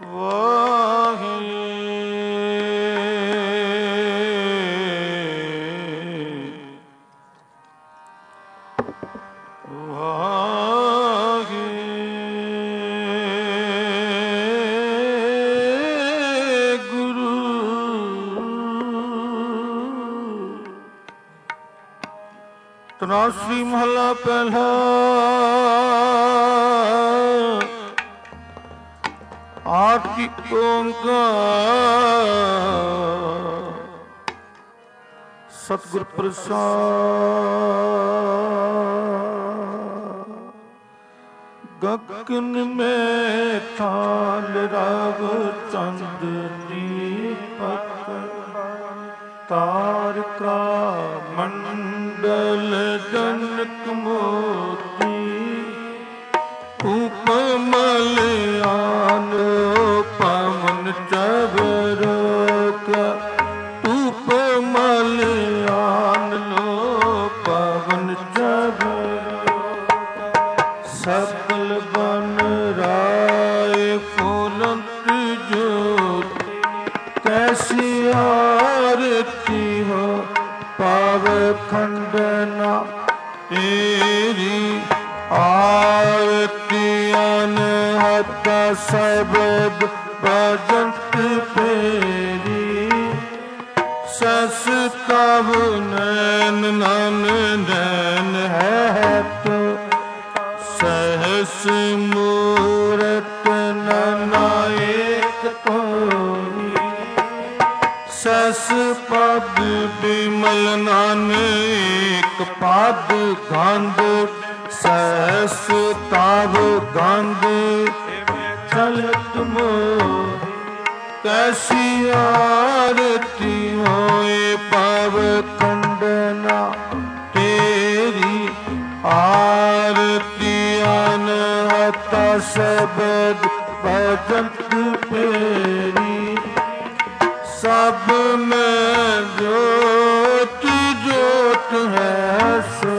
ਤਨਾਸਰੀ ਮਹਲਾ ਪਹਿਲਾ। ਆਦਿ ਓੰਕਾਰ ਸਤਿਗੁਰ ਪ੍ਰਸਾਦਿ। ਗਗਨ ਮੈਂ ਥਾਲ ਰਵ ਚੰਦ ਦੀਪਕ ਤਾਰਕਾ ਮੰਡਲ ਜਨਕ ਮੋਤੀ ਉਪਮਲ ਆਨ ਪਵਨ ਚਬਰਕ ਉਪਮਲ ਆਨ ਲੋ ਪਵਨ ਚਬਰਕ ਸਕਲ ਬਨ ਰਾਏ ਫੁਲੰਤ ਜੋਤ ਕੈਸੀ ਆਰਤੀ ਹੋ ਪਾਵ ਖੰਡਨਾ ਤੇਰੀ ਆਰਤੀ ਅਨਹਤ ਸ਼ਬਦ ਭਜੰਤ ਫੇਰੀ ਸਸ ਤਵ ਨੈਨ ਨਨ ਨੈਨ ਹੈ ਤੋ ਸਹਸ ਮੂਰਤ ਨਨਾਇਕ ਤੋਈ ਸਸ ਪਦ ਬਿਮਲ ਨਾਨਕ ਪਦ ਗੰਧ ਸਹਸ ਤਵ ਗੰਧ ਚਲਤ ਮੋ ਕੈਸੀ ਆਰਤੀ ਹੋਏ ਪਵ ਖੰਡਨਾ ਤੇਰੀ ਆਰਤੀ ਅਨਹਤ ਸ਼ਬਦ ਭਜੰਤ ਫੇਰੀ ਸਭ ਮੈਂ ਜੋਤ ਜੋਤ ਹੈ ਸੋ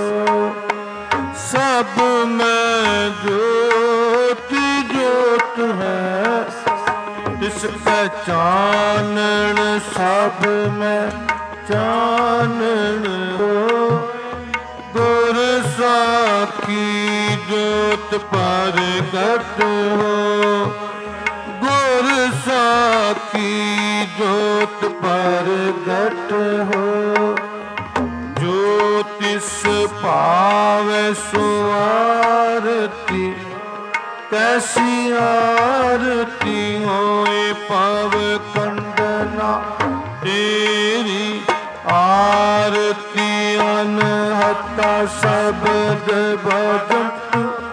ਸਭ ਮੈਂ ਜੋਤ ਜੋਤ ਹੈ ਤਿਸ ਪਹਿਚਾਨਣ ਸਭ ਮੈਂ ਚਾਨਣ ਹੋ ਗੁਰ ਸਾਖੀ ਜੋਤ ਪ੍ਰਗਟ ਹੋ ਗੁਰ ਸਾਖੀ ਜੋਤ ਪ੍ਰਗਟ ਹੋ ਜੋ ਤਿਸ ਭਾਵੈ ਸੋ ਆਰਤੀ ਕੈਸੀ ਆਰਤੀ ਹੋਏ ਪਵ ਖੰਡਨਾ ਤੇਰੀ ਆਰਤੀ ਅਨਹਤ ਸ਼ਬਦ ਭਜੰਤ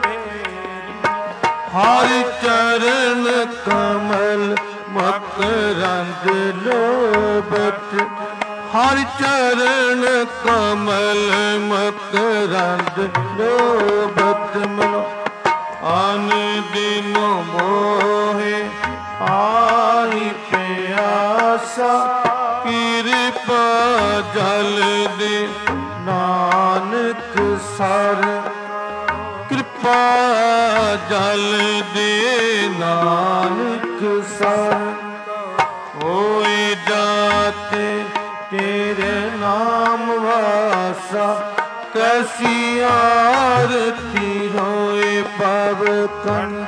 ਹਰਿ ਚਰਨ ਕਮਲ ਮਕਰੰਦ ਲੋਭਤ ਹਰਿ ਚਰਨ ਕਮਲ ਮਕਰੰਦ ਲੋਭਤ ਮਨੋ ਅਨ ਦਿਨ ਮੋਹਿ ਆਈ ਪਿਆਸਾ ਕਿਰਪਾ ਜਲ ਦੇ ਨਾਨਕ ਸਰ ਕਿਰਪਾ ਜਲ ਦੇ ਨਾਨਕ ਸਰ ਹੋਏ ਜਾਤੇ ਤੇਰੇ ਨਾਮ ਵਾਸਾ ਕੈਸੀ ਆਰਤੀ ਹੋਏ ਪਵ ਖੰਡ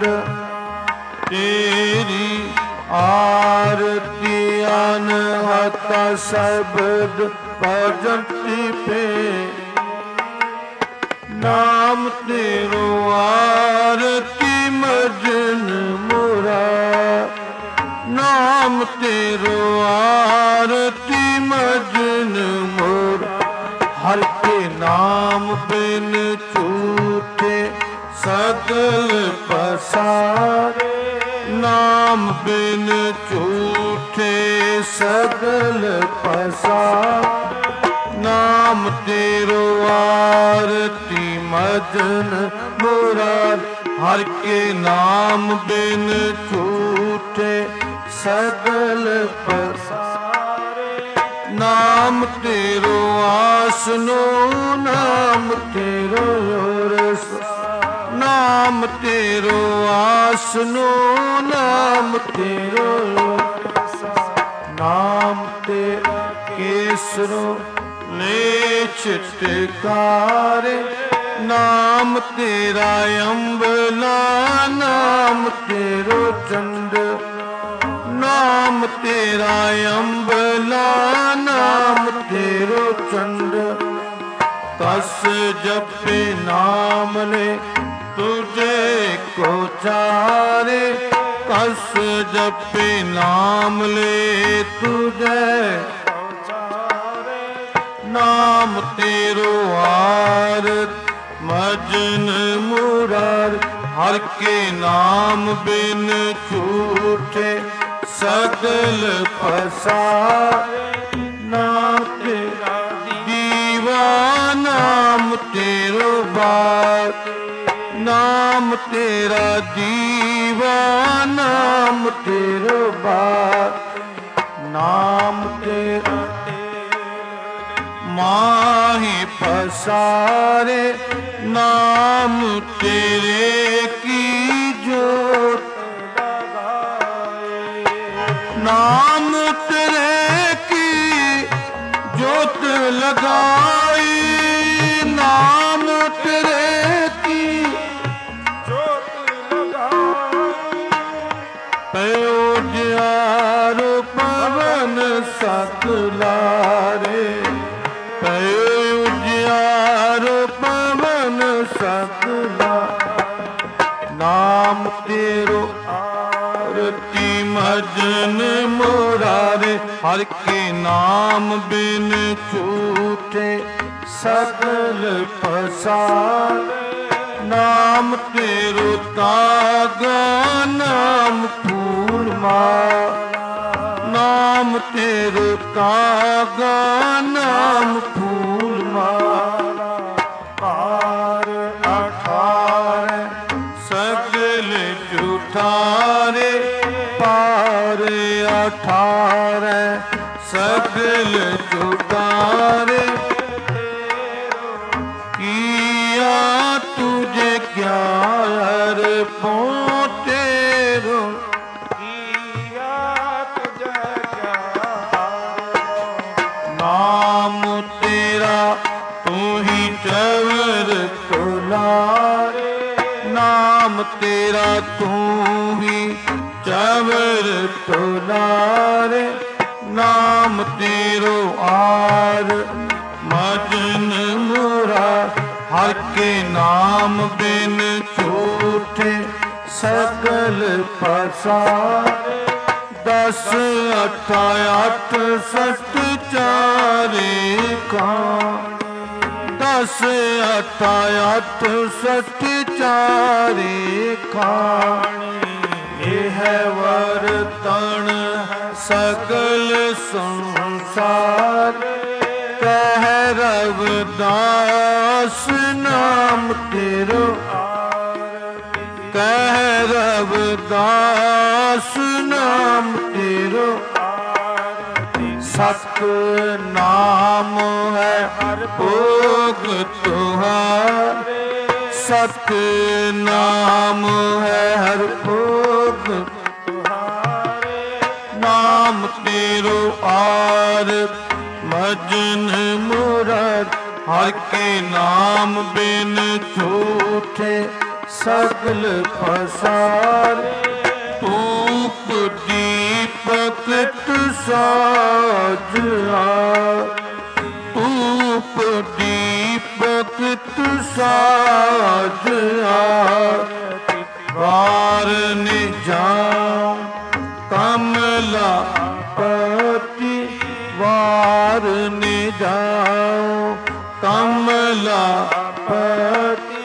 ਤੇਰੀ ਆਰਤੀ ਅਨਹਤ ਸ਼ਬਦ ਭਜੰਤ ਫੇਰੀ ਨਾਮ ਤੇਰੋ ਆਰਤੀ ਮਜਨ ਮੁਰਾ ਨਾਮ ਤੇਰੋ ਆਰਤੀ ਮਜਨ ਮੁਰਾ ਹਰਿ ਕੇ ਨਾਮ ਬਿਨ ਝੂਠੇ ਸਗਲ ਪਸਾਰੇ ਨਾਮ ਬਿਨ ਝੂਠੇ ਸਗਲ ਪਸਾਰੇ ਨਾਮ ਤੇਰੋ ਆਰਤੀ ਮਜਨ ਮੁਰਾਦ ਹਰਿ ਕੇ ਨਾਮ ਬਿਨ ਝੂਠੇ ਸਗਲ ਪਸਾਰੇ ਨਾਮ ਤੇਰੋ ਆਸਨੋ ਨਾਮ ਤੇਰੋ ਰਸ ਨਾਮ ਤੇਰੋ ਆਸ ਸੁਨੋ ਨਾਮ ਤੇਰਾ, ਨਾਮ ਤੇ ਕੇਸਰੋ ਲੈ ਛਿਟਕਾਰੇ, ਨਾਮ ਤੇਰਾ ਅੰਬਲਾ, ਨਾਮ ਤੇਰੋ ਚੰਡ, ਨਾਮ ਤੇਰਾ ਅੰਬਲਾ, ਨਾਮ ਤੇਰੋ ਚੰਡ। ਤਸ ਜਪੇ ਨਾਮ ਲੈ ਤੁਝੇ ਕੋ ਚਾਰੇ, ਕਸ ਜਪੇ ਨਾਮ ਲੈ ਤੁਝੇ ਨਾਮ ਤੇਰੋ ਆਰ ਮਜਨ ਮੁਰਾਰ, ਹਰ ਕੇ ਨਾਮ ਬਿਨ ਝੂਠੇ ਸਗਲ ਪਸਾਰੇ, ਨਾਮ ਤੇਰਾ ਦੀਵਾ, ਨਾਮ ਤੇਰੋ ਬਾਰ, ਨਾਮ ਤੇਰਾ ਦੀਵਾ, ਨਾਮ ਤੇਰੋ ਬਾਰ, ਨਾਮ ਤੇਰਾ ਮਾਹੀ ਪਸਾਰੇ, ਨਾਮ ਤੇਰੇ ਕੀ ਜੋਤ ਲਗਾਏ, ਨਾਮ ਤੇਰੇ ਕੀ ਜੋਤ ਲਗਾਈ, ਨਾਮ ਤੇਰੇ ਕੀ ਜੋਤ ਲਗਾਈ। ਪਇਓ ਜਿਆਰ ਪਵਨ ਸਤ ਲਾਰੇ, ਪਇਓ ਜਿਆਰ ਪਵਨ ਸਤ ਲਾਰੇ, ਨਾਮ ਤੇਰੋ ਆਰਤੀ ਮਜਨ ਮੁਰਾਰੇ, ਹਰ ਕੇ ਨਾਮ ਬਿਨ ਝੂਠੇ ਸਗਲ ਪਸਾਰੇ, ਨਾਮ ਤੇਰੋ ਤਾਗਾ, ਨਾਮ ਫੂਲ ਮਾਲਾ, ਨਾਮ ਤੇਰੋ ਤਾਗਾ, ਨਾਮ ਫੂਲ ਮਾਲਾ। ਪਾਰ 18 ਸਗਲ ਝੂਠਾਰੇ, ਪਾਰ 18 ਸਗਲ ਝੂਠਾਰੇ, ਕੀਆ ਤੁਝੇ ਕਿਆ ਅਰਪੋ ਤੇਰੋ, ਕੀਆ ਤੁਝੇ ਕਿਆ ਨਾਮ ਤੇਰਾ ਤੂੰ ਹੀ ਚਵਰ ਤੁਲਾਰੇ, ਨਾਮ ਤੇਰਾ ਤੂੰ ਹੀ ਚਵਰ ਤੁਲਾਰੇ, ਨਾਮ ਤੇਰੋ ਆਰ ਮਜਨ ਮੁਰਾਰ, ਹਰ ਕੇ ਨਾਮ ਬਿਨ ਝੂਠੇ ਸਗਲ ਪਸਾਰੇ, 10 8 8 ਸਤ ਚਾਰੇ ਖਾਂ, 10 8 8 ਸਤ ਚਾਰੇ ਖਾਣੀ, ਇਹ ਹੈ ਵਰਤਣ ਸਗਲ ਸੰਸਾਰ, ਕਹਿ ਰਵਿਦਾਸ ਨਾਮ ਤੇਰੋ ਆਰਤੀ, ਕਹਿ ਰਵਿਦਾਸ ਨਾਮ ਤੇਰੋ ਆਰਤੀ, ਸਤ ਨਾਮ ਹੈ ਹਰ ਭੋਗ ਤੁਹਾਰੇ, ਸਤ ਨਾਮ ਹੈ ਹਰ ਭੋਗ ਤੁਹਾਰੇ, ਨਾਮ ਤੇਰੋ ਆਰ ਮਜਨ ਮੁਰਾਰ, ਹਰ ਕੇ ਨਾਮ ਬਿਨ ਝੂਠੇ ਸਗਲ ਪਸਾਰੇ, ਧੂਪ ਦੀਪਕ ਤੁ ਸਾਜਿਆ, ਧੂਪ ਦੀਪਕ ਤੁ ਸਾਜਿਆ, ਵਾਰ ਨਿ ਜਾਉ ਕਮਲਾ ਪਤੀ, ਵਾਰ ਨਿ ਜਾਉ ਕਮਲਾ ਪਤੀ,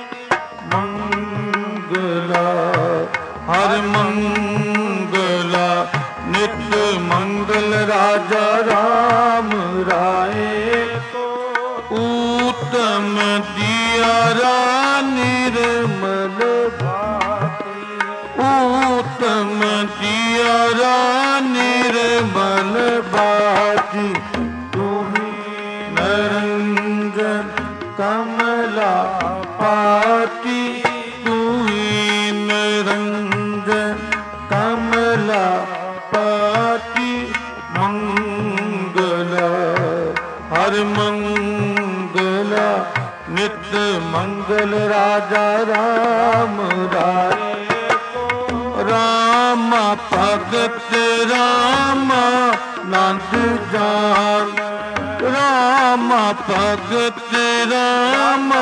ਮੰਗਲਾ ਹਰ ਮੰਗਲਾ ਨਿਤ ਮੰਗਲ ਰਾਜਾ ਰਾਮ ਰਾਏ, ਊਤਮ ਦਿਆਰਾ ਨਿਰਮਲ ਭਾਤੀ, ਊਤਮ ਦਿਆਰਾ ਨਿਰਮਲ ਭਾਤੀ, ਨਿਰੰਜਨ ਕਮਲਾ ਪਾਤੀ, ਤੂੰ ਹੀ ਨਿਰੰਜਨ रंजन कमला पति मंगला हर मंगला नित मंगल राजा राम राय रामा भगत रामा नंद जान रामा भगत रामा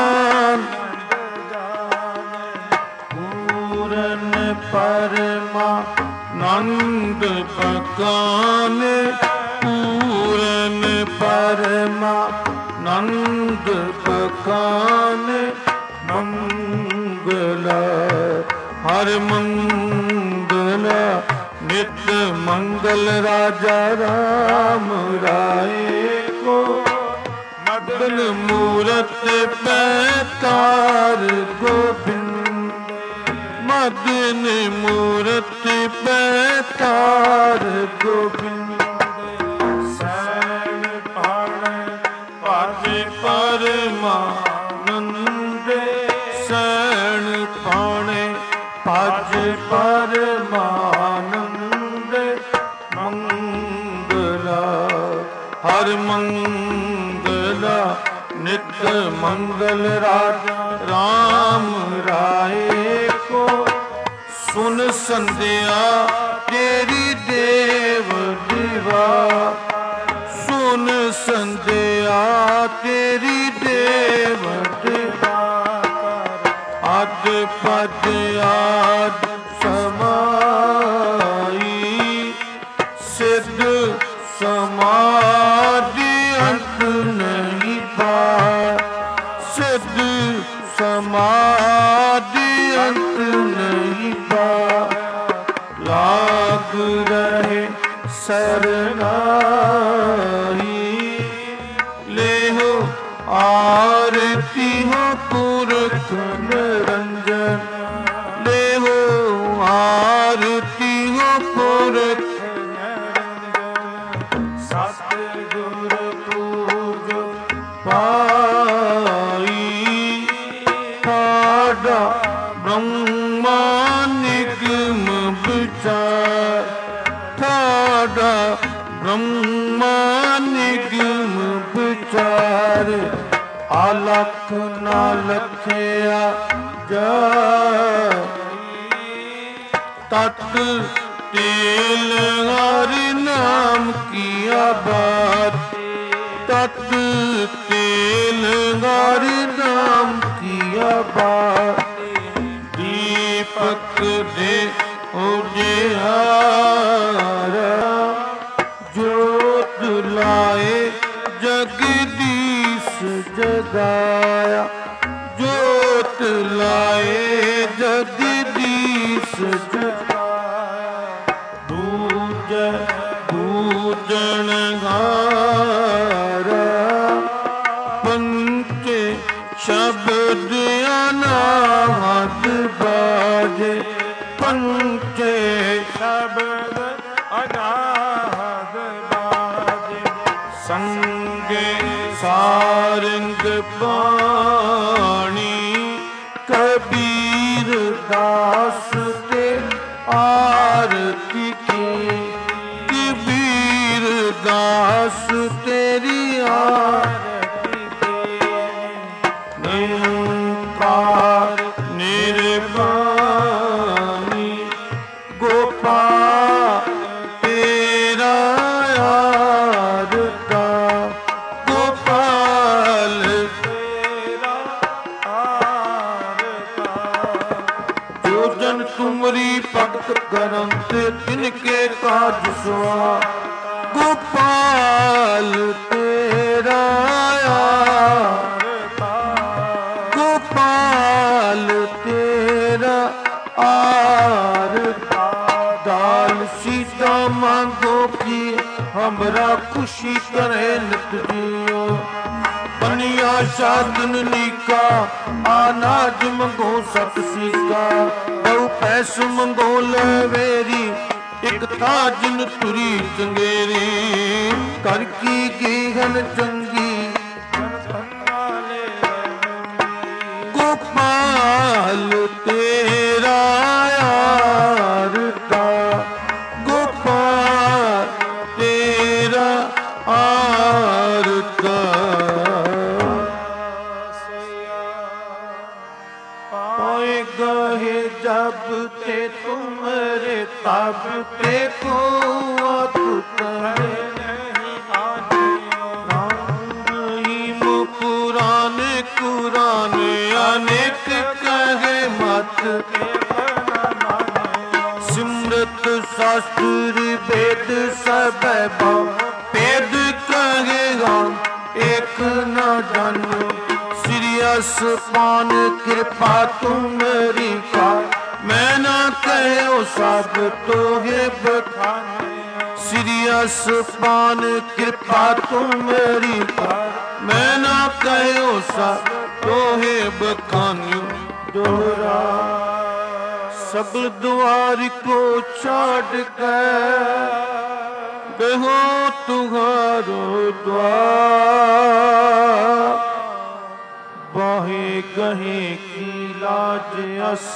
पूरन परमा नंद पकान पूरन परमा नंद पकान मंगला हर मंगला नित मंगल राजा राम राय को मदन मूरत पैकार गोविंद मदन मूरत पैकार गोविंद सैन पाण पाज परमानंद सैन पाणे पाज परमानंद मंगला हर मंगला नित मंगल राजा राम राय को सुन संध्या तेरी देव दिवा सुन संध्या तेरी देव दिवा अद पद आद समाई सिद्ध समाधि अंत नहीं पार सिद्ध समाधि अंत नहीं पार लाग रहे सरनाई ले हो आरती हो पुरख निरंजन ले हो आरती हो पुरख सतगुर पूज पाई ठाडा ब्रह्मा निगम विचार ठाडा ब्रह्मा निगम विचार आलख ना लखया जा तत् तेल हरि नाम किया बात तत् तेल हरि नाम किया बात दीपक दे उजियारा जोत लाए जगदीश जगाया जोत लाए जगदीश जगाया दूज पूजनहारा पंचे शब्द अनाहत बाजे पंचे शब्द अनाहत बाजे संगे सारंग पाणी कबीर दास ते आरती की कबीर दास तेरी आरती की निरंकार निर्वाणी गोपाल तेरा आरता गोपाल तेरा आरता जो जन तुमरी भगत करंत तिनके काज सुआ गोपाल तेरा आरता गोपाल तेरा आरता दाल सीता मांगो की हमरा खुशी करे नित जियो बनिया साधन नीका अनाज मंगो सत सीका बहु पैस मंगो लवेरी एक ताजन तुरी चंगेरी कर की गेहन चंगी गोपाल तेरा जब ते तुम्हारे तब ते को अद्भुत नहीं पुराने कुरान अनेक कहे मत सिमरत शास्त्र वेद सब भेद कहे एक न जानो श्रीयस पान कृपा तुम्हारी का मैं न कहो सब तोहे बखाने श्रीयस पान कृपा तुम्हारी का मैं न कहो सब तोहे बखान्यो दोहरा सबल द्वार को छाड़ कर कहो तुम्हारो द्वार बाहे कहे की लाज अस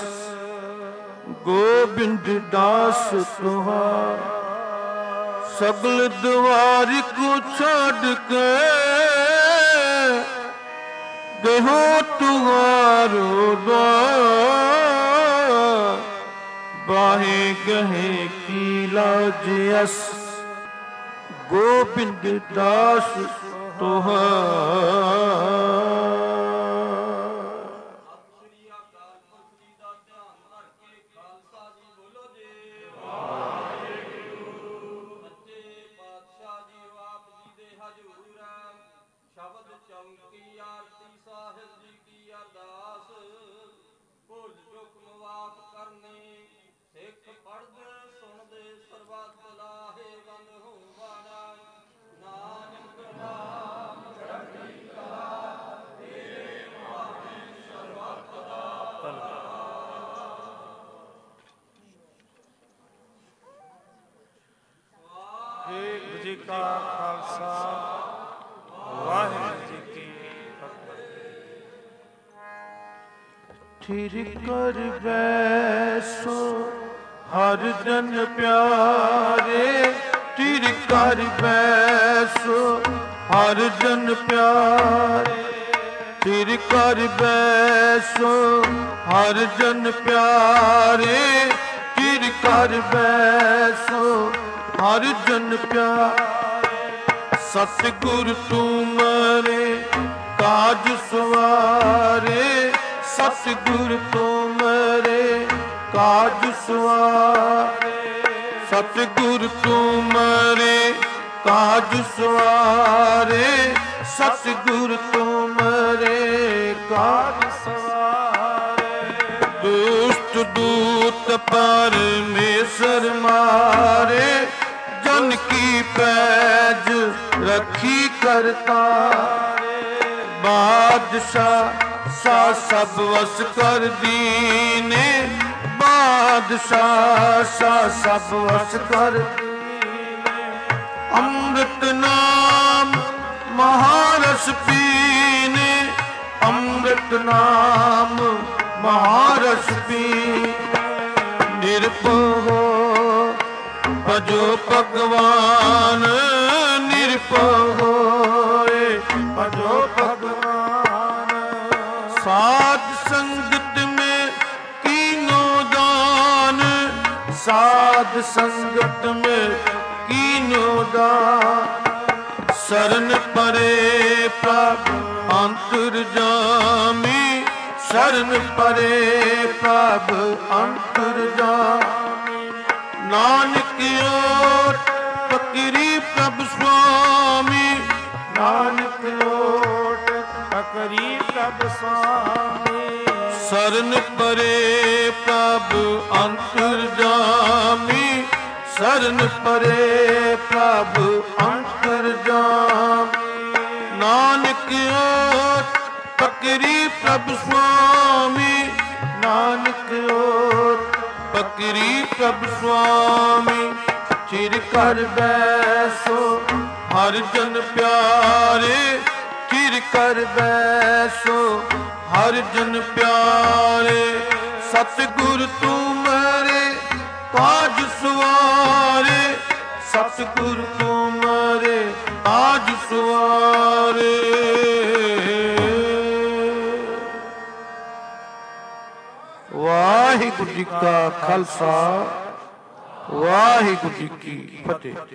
गोबिंद दास तुहार सबल द्वार को छाड़ के कहो तुम्हारो द्वार बाहे कहे की लाज अस गोबिंद दास तुहार। ਵਾਹਿਗੁਰੂ ਜੀ ਕਾ ਖਾਲਸਾ ਵਾਹਿਗੁਰੂ ਜੀ ਕੀ ਫਤਿਹ। थिर कर बैसो हर जन प्यारे थिर कर बैसो हर जन प्यारे थिर कर बैसो हर जन प्यारे थिर कर बैसो हर जन प्यारे सतगुर तुमरे काज सवारे सतगुर तुमरे काज सवारे सतगुर तुमरे काज सवारे सतगुर तुमरे काज सवारे दुष्ट दूत परमेश्वर मारे जन की पैज रखी करता बादशाह सा सब वस कर दीने बादशाह सा सब वस कर दीने अमृत नाम महारस पीने अमृत नाम महारस पीने निरपो भजो भगवान निरपो भजो भगवान साध संगत में कीनो दान साध संगत में कीनो दान शरण परे प्रभु अंतर्जामी शरण परे प्रभु अंतर्जामी नानक ओट पकड़ी प्रभु स्वामी नानक ओट पकड़ी प्रभु स्वामी शरण परे प्रभु अंतर्जामी शरण परे प्रभु अंतर्जामी नानक ओट पकड़ी प्रभु स्वामी नानक ओट पकड़ी प्रभु स्वामी चिर कर बैसो हर जन प्यारे चिर कर बैसो हर जन प्यारे सतगुर तुमरे काज सवारे सतगुर तुमरे काज सवारे वाहिगुरु जी का खालसा वाहिगुरु जी की फतेह।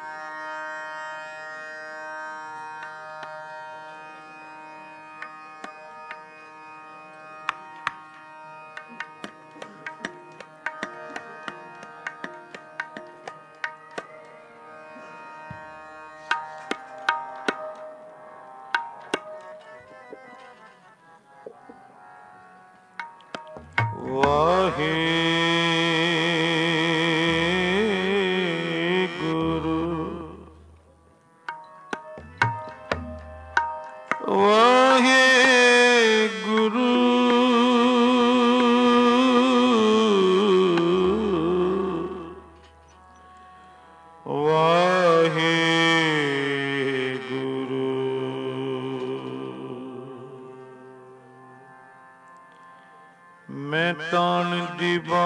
मैं तान दीवा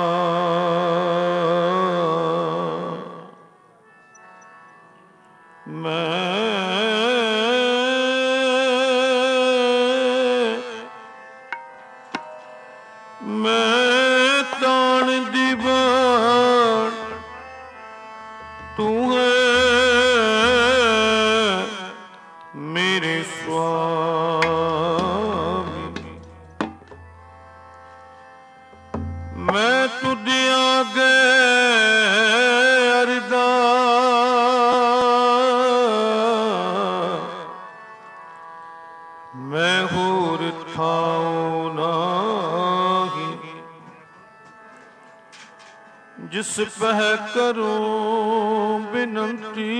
मैं तान दीवान तू है मेरे स्वामी। मैं तुझे आगे अरदास मैं होर थाऊं नाही जिस पह करूं बिनती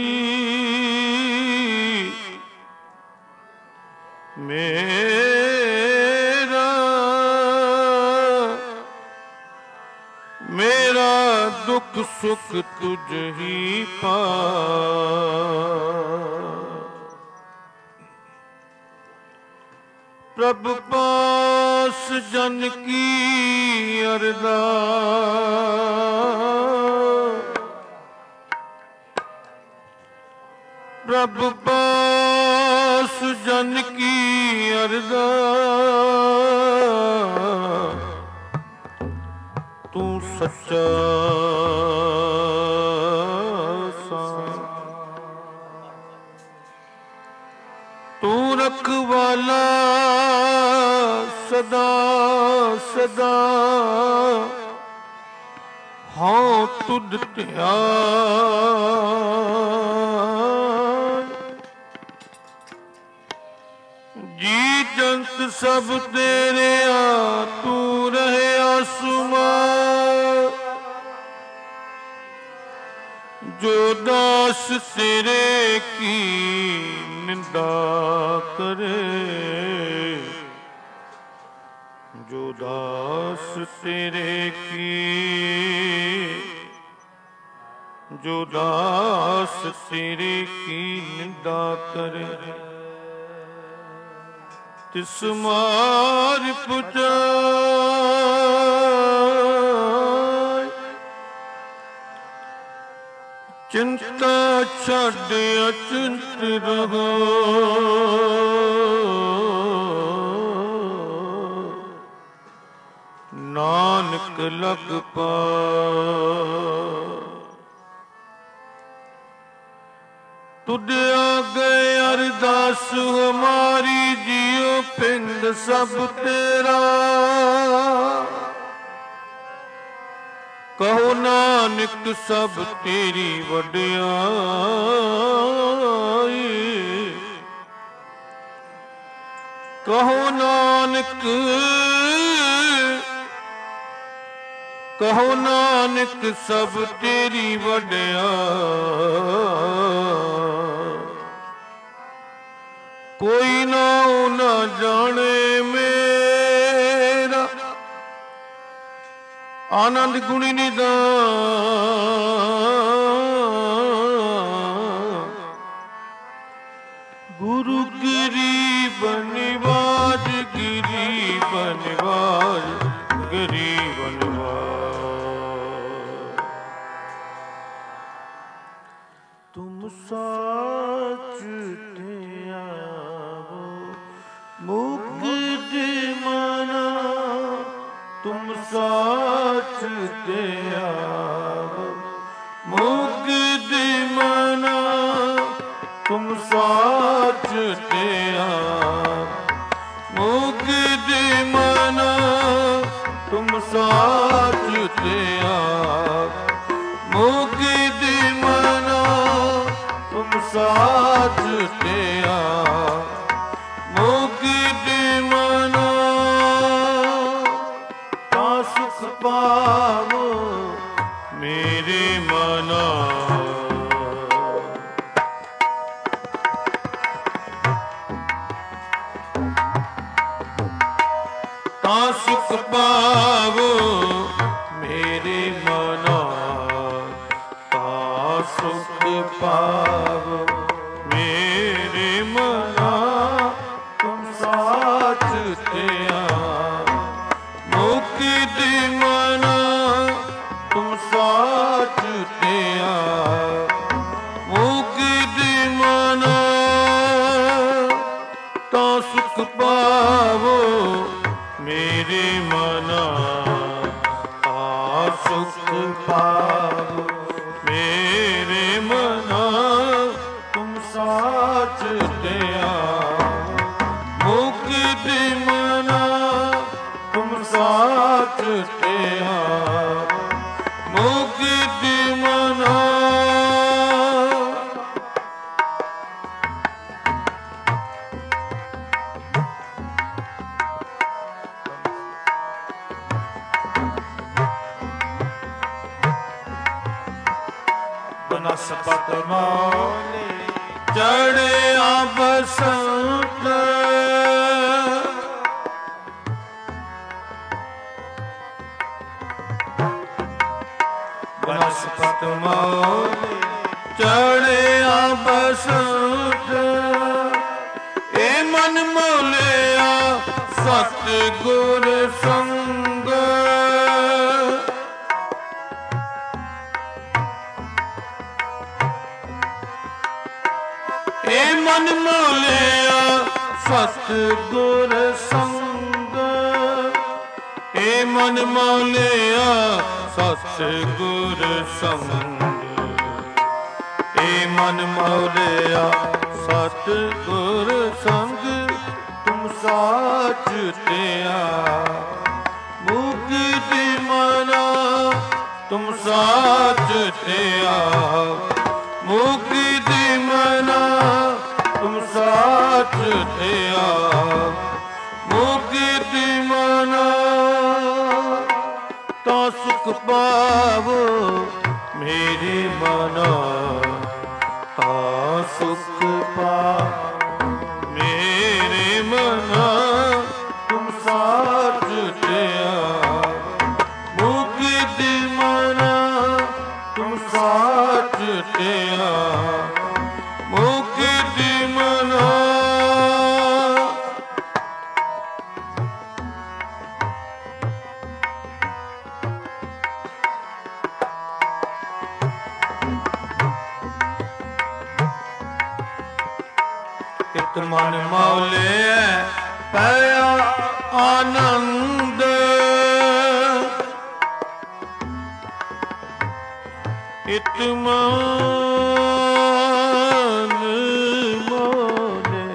मेरा दुख सुख तुझ ही प्रभु पास जन की अरदास प्रभु पास जन की अरदास तू सच्चा तू रखवाला सदा सदा हाँ तुझ ध्यान जी जंत सब तेरे तू रहे आसुमां जो दास तेरे की निंदा करे जो दास तेरे की जो दास तेरे की निंदा करे तिस मार पुजाए चिंता छड़ अचिंत रहो नानक लग पाए तुझे आगे अरदास हमारी जियो पिंड सब तेरा कहो नानक सब तेरी वड्याई कहो नानक सब तेरी वड्याई कोई नाऊ न जाने मेरा आनंद गुणी निदान गुरु गिरी बनिवाज गिरी बनिवाज गिरी बनिवाज तुम साच आओ मुक्ति मना तुम साच ਮਨਾ ਤਾ ਸੁਖ ਪਾਵੋ। ਮੇਰੇ ਮਨਾ ਤੁਮ ਸਾਚ ਧਿਆਨ। ਮੁਕਤਿ ਮਨਾ ਤੁਮ ਸਾਚ ਧਿਆਨ। ਮੁਕਤਿ ਮਨਾ ਤਾ ਸੁਖ ਪਾਵੋ। ਮੇਰੇ ਮਨਾ ਤਾ ਸੁਖ ਪਾਵੋ। ਮੇਰੇ ਮਨਾ ਤੁਮ ਸਾਚ ਧਿਆਨ। ਮੁਕਤਿ ਮਨਾ ਤੁਮ ਸਾਚ ਧਿਆਨ। ਮੁਕਤਿ ਮਨਾ ਬਨਸਪਤ ਮੌਲੇ ਚੜਿਆ ਬਸੰਤ। ਬਨਸਪਤ ਮੌਲੇ ਚੜਿਆ ਬਸੰਤ। ਇਹ ਮਨ ਮੋਲਿਆ ਸਤ ਗੁਰ ਸੰਗ। ਇਹ ਮਨ ਮੋਲਿਆ ਸਤ ਗੁਰ ਸੰਗ। ਇਹ ਮਨ ਮੋਲਿਆ ਸਤ ਗੁਰ ਸੰਗ। ਇਹ ਮਨ ਮੋਲਿਆ ਸਤ ਗੁਰ ਸੰਗ। ਤੁਮ ਸਾਚ ਧਿਆਨ। ਮੁਕਤਿ ਮਨਾ ਤੁਮ ਸਾਚ ਧਿਆਨ। ਮੁਕਤਿ ਮਨਾ ਤੁਮ ਸਾਚ ਧਿਆਨ। ਮੁਕਤਿ ਮਨਾ ਤਾ ਸੁਖ ਪਾਵੋ। ਮੇਰੇ ਮਨਾ ਤਾ ਸੁਖ ਪਾਵੋ। ਮੇਰੇ ਮਨਾ ਤੁਮ ਸਾਚ ਧਿਆਨ। ਮੁਕਤਿ ਮਨਾ ਤੁਮ ਸਾਚ ਧਿਆਨ। ਮੁਕਤਿ ਮਨਾ ਇਤ ਮਨ ਮੌਲੇ ਪਿਆ ਆਨੰਦ। ਇਤ ਮਨ ਮੌਲੇ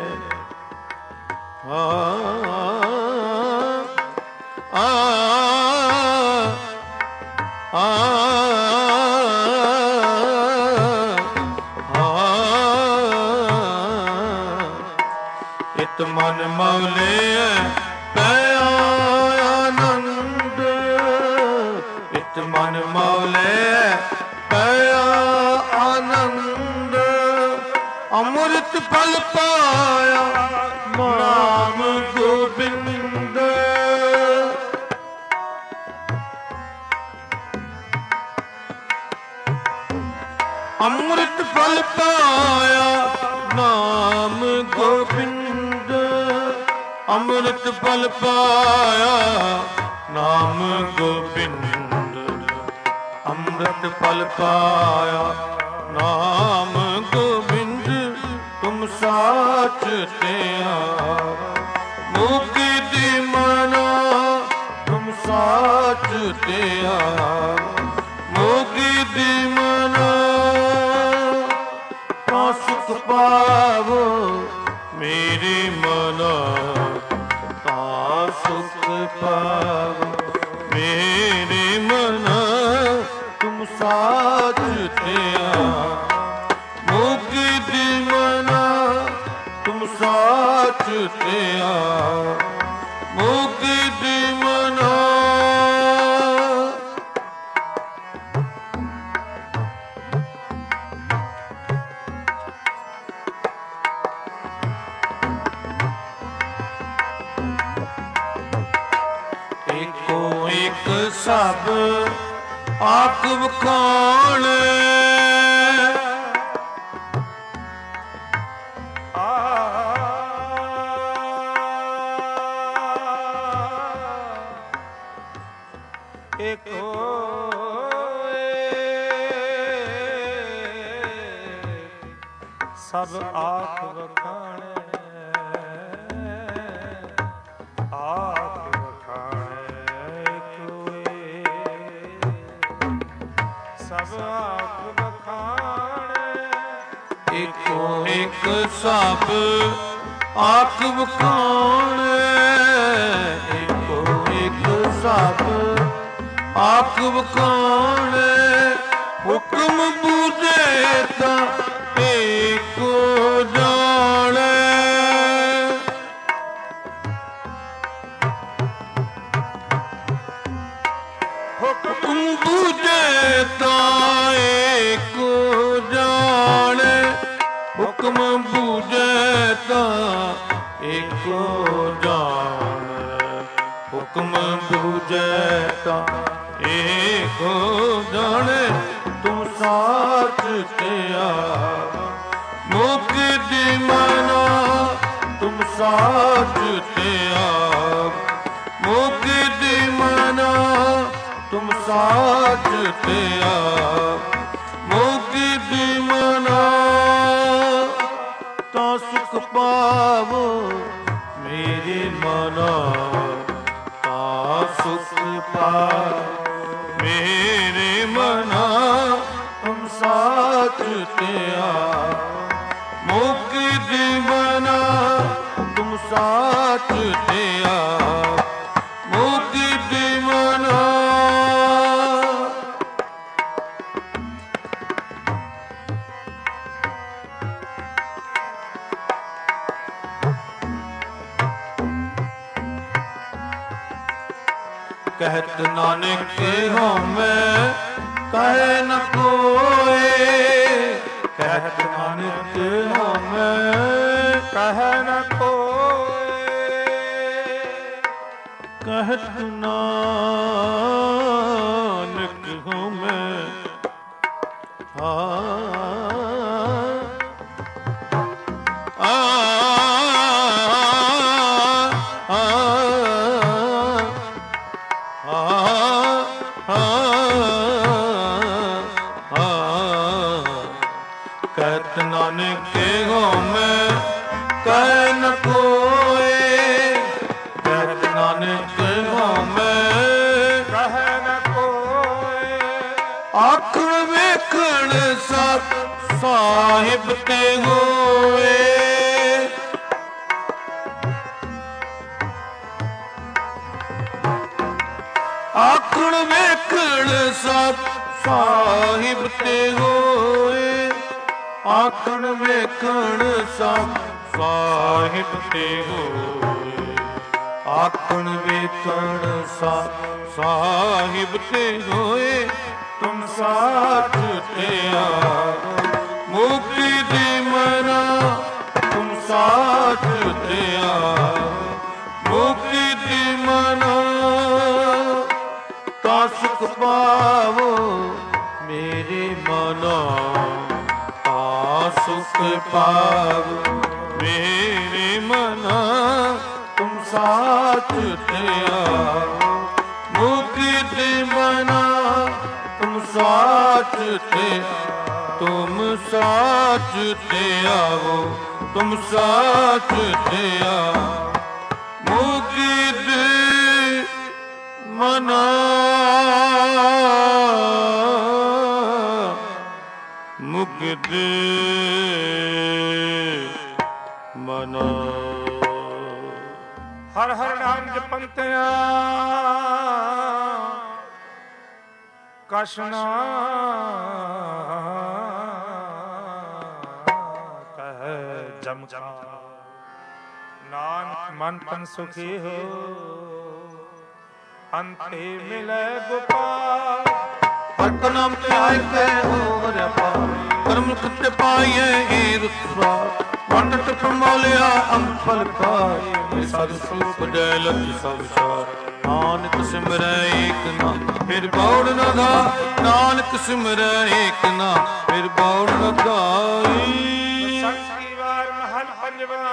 ਇਤ ਮਨ ਮੌਲੇ ਪਿਆ ਆਨੰਦ। ਇਤ ਮਨ ਮੌਲੇ ਪਿਆ ਆਨੰਦ। ਅੰਮ੍ਰਿਤ ਫਲ ਪਾਇਆ ਨਾਮ ਗੋਬਿੰਦ। ਅੰਮ੍ਰਿਤ ਫਲ ਪਾਇਆ ਨਾਮ ਗੋਬਿੰਦ। ਅੰਮ੍ਰਿਤ ਫਲ ਪਾਇਆ ਨਾਮ ਗੋਬਿੰਦ। ਅੰਮ੍ਰਿਤ ਫਲ ਪਾਇਆ ਨਾਮ ਗੋਬਿੰਦ। ਤੁਮ ਸਾਚ ਧਿਆਨ। ਮੁਕਤਿ ਮਨਾ ਤੁਮ ਸਾਚ ਧਿਆਨ। ਮੁਕਤਿ ਮਨਾ ਤਾ ਸੁਖ ਪਾਵੋ। ਮੇਰੇ ਮਨਾ ਤਾ ਸੁਖ ਪਾਵੋ। ਮੇਰੇ ਮਨਾ ਤੁਮ ਸਾਚ ਧਿਆਨ। ਮੁਕਤਿ ਮਨਾ ਤੁਮ ਸਾਚ ਧਿਆਨ। ਮੁਕਤਿ ਮਨਾ ਏਕੋ ਏਕ ਸਭ ਆਖ ਵਖਾਣੇ ਇੱਕ ਹੋਏ ਸਭ ਆਖ ਵਖਾਣੇ ਆਖ ਵਖਾਣੇ ਇੱਕ ਹੋਏ ਸਭ ਆਖ ਵਖਾਣੇ ਇੱਕੋ ਇੱਕ ਸਭ ਆਖ ਵਖਾਣੇ ਇੱਕੋ ਇੱਕ ਸਭ ਆਖ ਵਖਾਣੇ ਹੁਕਮ ਬੂਝੇ ਤਾਂ ਏਕੋ ਜਾਣੇ ਹੁਕਮ ਬੂਝੇ ਤਾਂ ਏਕੋ ਜਾਣੇ ਹੁਕਮ ਬੂਝੇ ਤਾਂ ਏਕੋ ਜਾਣੇ ਹੁਕਮ ਬੂਝੇ ਤਾਂ ਏਕੋ ਜਾਣੇ ਤੂੰ ਸਾਚ ਤਿਆ ਮੁਕਤੀ ਮਨਾ ਤੁਮ ਸਾਚ ਤਿਆ ਮੁਕਤੀ ਮਨਾ ਤੁਮ ਸਾਚ ਤਿਆ ਮੁਕਤੀ ਮਨਾ ਤਾਂ ਸੁਖ ਪਾਵੋ ਮੇਰੇ ਮਨਾ ਤਾਂ ਸੁਖ ਪਾਵੋ ਮੇਰੇ ਮਨਾ ਤੁਮ ਸਾਚ ਤਿਆ ਮੁਕਤੀ ਮਨਾ ਤੁਮ ਸਾਚ ਤਿਆ ਮੁਕਤੀ ਮਨਾ ਕਹਿਤ ਨਾਨਕ ਹਉਮੈ ਕਹੈ ਨ ਕੋਇ ਕਹਿਤ ਨਾਨਕ ਹਉਮੈ ਕਹੈ ਨ ਕੋਇ ਕਹਿਤ ਨਾਨਕ ਹਉਮੈ ਕਹਿਤ ਨਾਨਕ ਹਉਮੈ ਕਹਿ ਨ ਕੋਇ ਕਹਿਤ ਨਾਨਕ ਹਉਮੈ ਕਹੈ ਨ ਕੋਇ ਆਖ ਵੇਖਣ ਸਤ ਸਾਹਿਬ ਤੇ ਹੋਏ ਆਖਣ ਵੇਖਣ ਸਤ ਸਾਹਿਬ ਤੇ ਹੋਏ ਆਖਣ ਵੇਖਣ ਸਤ ਸਾਹਿਬ ਤੇ ਹੋਏ ਆਖਣ ਵੇਖਣ ਸਤ ਸਾਹਿਬ ਤੇ ਹੋਏ ਤੁਮ ਸਾਚ ਤਿਆ ਮੁਕਤੀ ਦੀ ਮਨਾ ਤੁਮ ਸਾਚ ਤਿਆ ਮੁਕਤੀ ਦੀ ਮਨਾ ਤਾਂ ਸੁਖ ਪਾਵੋ ਮੇਰੇ ਮਨਾ ਤਾਂ ਸੁਖ ਪਾਵੋ ਮੇਰੇ ਮਨਾ ਤੁਮ ਸਾਚ ਤਿਆ ਮੁਕਤੀ ਮਨਾ ਤੁਮ ਸਾਚ ਤੇ ਤੁਮ ਸਾਚ ਤੇ ਆਵੋ ਤੁਮ ਸਾਚ ਤੇ ਆ ਮੁਕਤੀ ਮਨਾ ਮੁਕਤੀ ਮਨਾ ਹਰ ਹਰ ਨਾਮ ਜਪੰਤਿਆ ਕਸ਼ਨਾ ਕਹਿ ਜਮ ਨਾਨਕ ਮਨ ਤਨ ਸੁਖੀ ਹੋ ਅੰਤੇ ਮਿਲੇ ਗੋਪਾਲ ਹਰ ਕਾ ਨਾਮ ਧਿਆਇ ਕੈ ਹੋ ਰਪਾ ਕਰਮ ਕਿਤੇ ਪਾਈਏ ਏ ਰੁਤਬਾ ਵੰਡਤ ਪ੍ਰਮੋਲਿਆ ਅੰਪਲ ਖਾਏ ਸਦ ਸੂਪ ਜੈ ਲਖਿ ਸੰਸਾਰ ਨਾਨਕ ਸਿਮਰੈ ਏਕ ਨਾ ਫਿਰ ਬੌੜ ਨ ਧਾਈ। ਨਾਨਕ ਸਿਮਰੈ ਏਕ ਨਾ ਫਿਰ ਬੌੜ ਨ ਧਾਈ। ਸੰਕੀ ਵਾਰ ਮਹਲ ਪੰਜਵਾ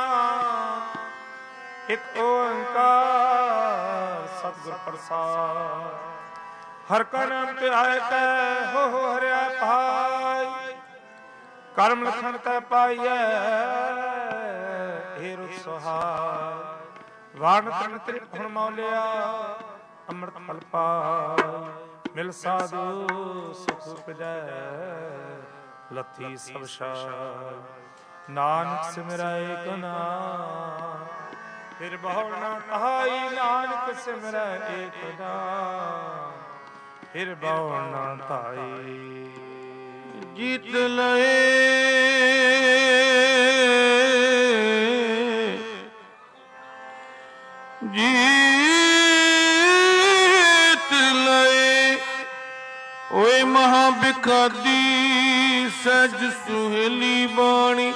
ਇਕ ਓੰਕਾਰ ਸਤਿਗੁਰ ਪ੍ਰਸਾਦ। ਹਰ ਕਾ ਨਾਮ ਤੇ ਆਏ ਕੈ ਹੋ ਹਰਿਆ ਭਾਈ। ਕਰਮ ਲਖਣ ਤੈ ਪਾਈਐ ਏ ਰੁਖ ਸੁਹਾਈ। ਵਾਣ ਤਨ ਤ੍ਰਿਪ ਹੁਣ ਮੌਲਿਆ ਅੰਮ੍ਰਿਤ ਫਲ ਪਾਈ। ਮਿਲ ਸਾਧੂ ਸੁਖ ਉਪਜੈ ਲੱਥੀ ਸਭ ਛਾਈ। ਨਾਨਕ ਸਿਮਰੈ ਏਕ ਨਾਮ ਫਿਰ ਬਹੁ ਨਾ ਕਹਾਈ। ਨਾਨਕ ਸਿਮਰੈ ਏਕ ਨਾਮ ਫਿਰ ਬਹੁ ਨਾ ਧਾਈ। ਜੀਤ ਲਏ ਜੀਤ ਲਏ ਓਏ ਮਹਾ ਬਿਖਾਦੀ ਸਹਿਜ ਸੁਹੇਲੀ ਬਾਣੀ।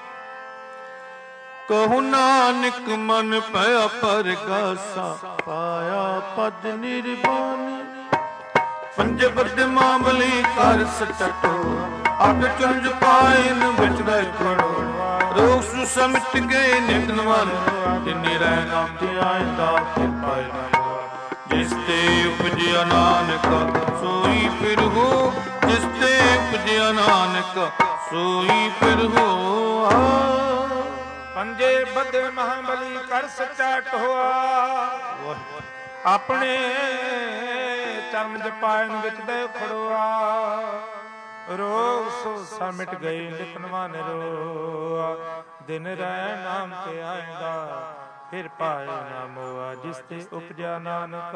ਕਹੂ ਨਾਨਕ ਮਨ ਭਇਆ ਪਰਗਾਸਾ ਪਾਇਆ ਪਦ ਨਿਰਵਾਣੀ। ਪੰਜ ਬਦ ਮਾਮਲੀ ਕਰ ਸਟਟੋ ਅੱਠ ਚੁੰਝ ਪਾਇਨ ਵਿੱਚ ਬੈ ਖੜੋ। ਰੋਗ ਸੁ ਸਮਿਟ ਗਏ ਨਿਤ ਨਵਨ ਤਿਨੇ ਰਹਿ ਨਾਮ ਤੇ ਆਇਂਦਾ ਫਿਰ ਪਾਇ ਨਾ। ਜਿਸ ਤੇ ਉਪਜਿਆ ਨਾਨਕ ਸੋਈ ਫਿਰ ਹੋ। ਜਿਸ ਤੇ ਉਪਜਿਆ ਨਾਨਕ ਸੋਈ ਫਿਰ ਹੋ। ਪੰਜੇ ਬਦ ਮਹਾਬਲੀ ਕਰ ਸੱਚਾ ਟੋਆ। ਆਪਣੇ ਚਰਨ ਜਪਾਇਨ ਵਿੱਚ ਦੇ ਖੜੋਆ। ਰੋਗ ਸੋ ਸਮਿਟ ਗਈ ਨਿਤ ਨਵਾ ਨਿਰੋਆ। ਦਿਨ ਰਹਿ ਨਾਮ ਤੇ ਆਇਂਦਾ ਫਿਰ ਪਾਏ ਨਾ ਮੋਆ। ਜਿਸ ਤੇ ਉਪਜਿਆ ਨਾਨਕ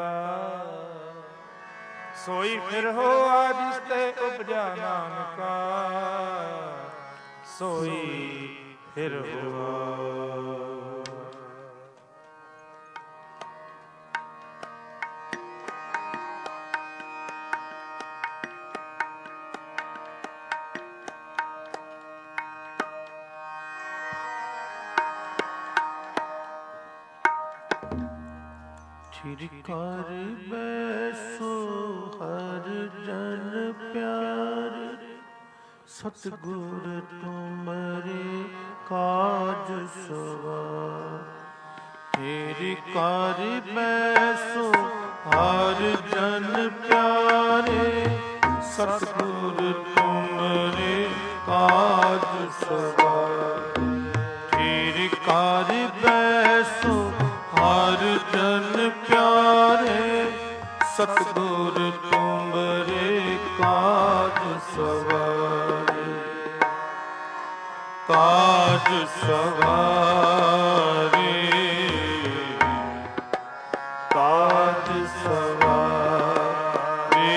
ਸੋਈ ਫਿਰ ਹੋਆ। ਜਿਸ ਤੇ ਉਪਜਿਆ ਨਾਨਕ ਸੋਈ ਫਿਰ ਹੋਆ। ਥਿਰ ਕਰ ਬੈਸੋ ਹਰ ਜਨ ਪਿਆਰ। ਸਤਿਗੁਰ ਤੁਮਰੇ ਕਾਜ ਸਵਾਰ। ਥਿਰ ਕਰ ਬੈਸੋ ਹਰ ਜਨ ਪਿਆਰੇ। ਸਤਿਗੁਰ ਤੁਮਰੇ ਕਾਜ ਸਵਾਰ। ਥਿਰ ਕਰ ਬੈਸੋ ਹਰ ਜਨ ਪਿਆਰੇ। ਸਤਿਗੁਰ ਤੁਮਰੇ ਕਾਜ ਸਵਾਰੇ। ਕਾਜ ਸਵਾਰੇ ਕਾਜ ਸਵਾਰੇ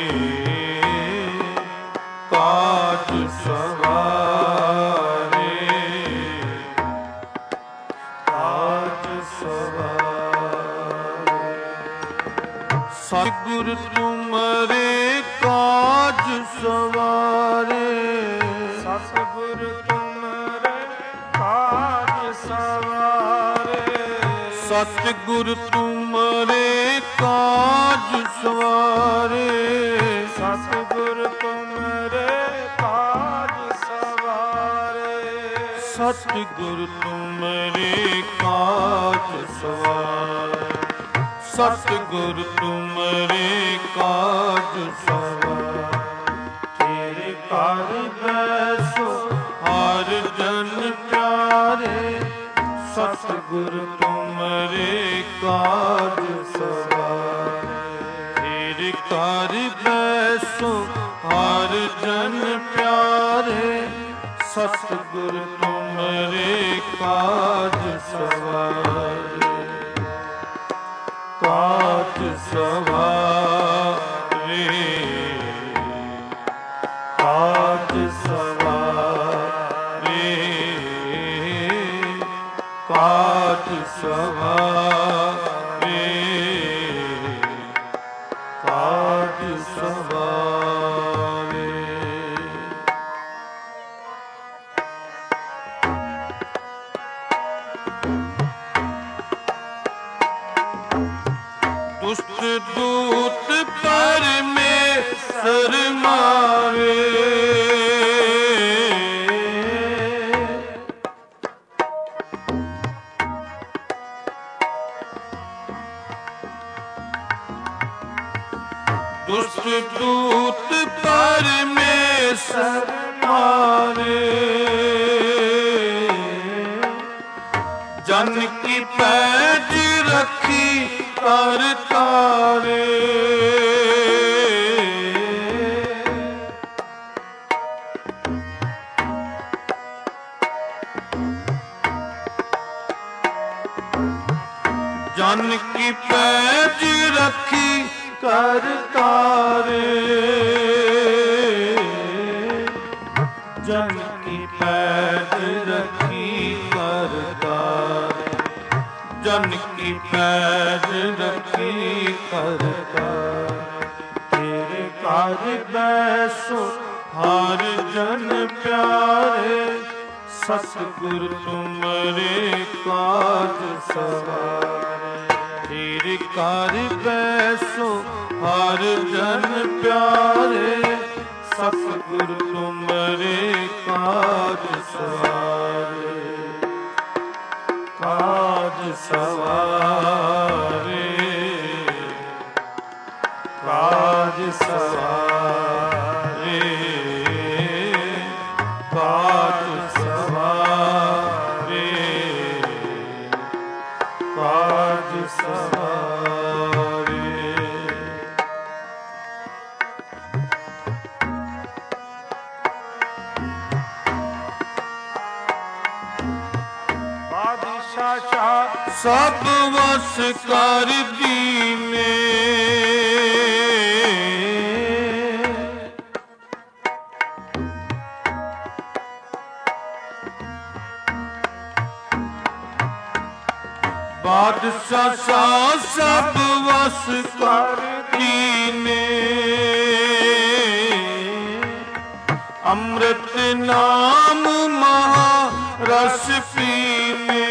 ਕਾਜ ਸਵਾਰੇ ਕਾਜ ਸਵਾਰੇ। ਸਤਿਗੁਰ ਤੁਮਰੇ ਕਾਜ ਸਵਾਰੇ। ਸਤਿਗੁਰ ਤੁਮਰੇ ਕਾਜ ਸਵਾਰੇ। ਸਤਿਗੁਰ ਤੁਮਰੇ ਕਾਜ ਸਵਾਰੇ। ਸਤਿਗੁਰ ਤੁਮਰੇ ਕਾਜ ਸਵਾਰੇ। ਸਤਿਗੁਰ ਤੁਮਰੇ ਕਾਜ ਸਵਾਰੇ। ਸਤਿਗੁਰ ਤੁਮਰੇ ਕਾਜ ਸਵਾਰੇ। ਤੇਰੇ ਘਰ ਬੈਸੋ ਹਰ ਜਨ ਪਿਆਰੇ। ਸਤਿਗੁਰ ਤੁਮਰੇ ਕਾਜ ਸਵਾਰੇ। ਤੇਰੇ ਘਰ ਬੈਸੋ ਹਰ ਜਨ ਪਿਆਰੇ। ਸਤਿਗੁਰ ਤੁਮਰੇ ਕਾਜ ਸਵਾਰੇ। ਕਾਜ ਸਵਾਰੇ ਕਾਜ ਸਵਾਰੇ ਕਾਜ ਸਵਾਰੇ ਕਾਜ ਸਵਾਰੇ। ਮਾਰੇ। ਦੁਸ਼ਟ ਦੂਤ ਪਰਮੇਸ਼ਰ ਮਾਰੇ। ਜਨ ਕੀ ਪੈਜ ਰੱਖੀ ਕਰ ਤਾਰੇ। ਜਨ ਕੀ ਪੈਜ ਰੱਖੀ ਕਰ ਤਾਰੇ। ਜਨ ਕੀ ਪੈਜ ਰੱਖੀ ਕਰ ਤਾਰੇ। ਜਨ ਕੀ ਪੈਜ ਰੱਖੀ ਕਰ ਤਾਰੇ। ਤੇਰੇ ਘਰ ਬੈਸੋ ਹਰ ਜਨ ਪਿਆਰੇ। ਸਤਿਗੁਰ ਤੁਮਰੇ ਕਾਜ ਸਵਾਰੇ। ਤੇਰੇ ਘਰ ਬੈਸੋ ਹਰ ਜਨ ਪਿਆਰੇ। ਸਤਿਗੁਰ ਤੁਮਰੇ ਕਾਜ ਸਵਾਰੇ। ਕਾਜ ਸਵਾਰੇ। ਕਾਜ ਸਵਾਰੇ। ਕਾਜ ਸਵਾਰੇ। ਕਾਜ ਸਵਾਰੇ। ਬਾਦਸ਼ਾਹ ਸਭ ਵਸ ਕਰ ਦੀਨੇ। ਬਾਦਸ਼ਾਹ ਸਭ ਵਸ ਕਰ ਦੀਨੇ। ਅੰਮ੍ਰਿਤ ਨਾਮ ਮਹਾ ਰਸ ਪੀਨੇ।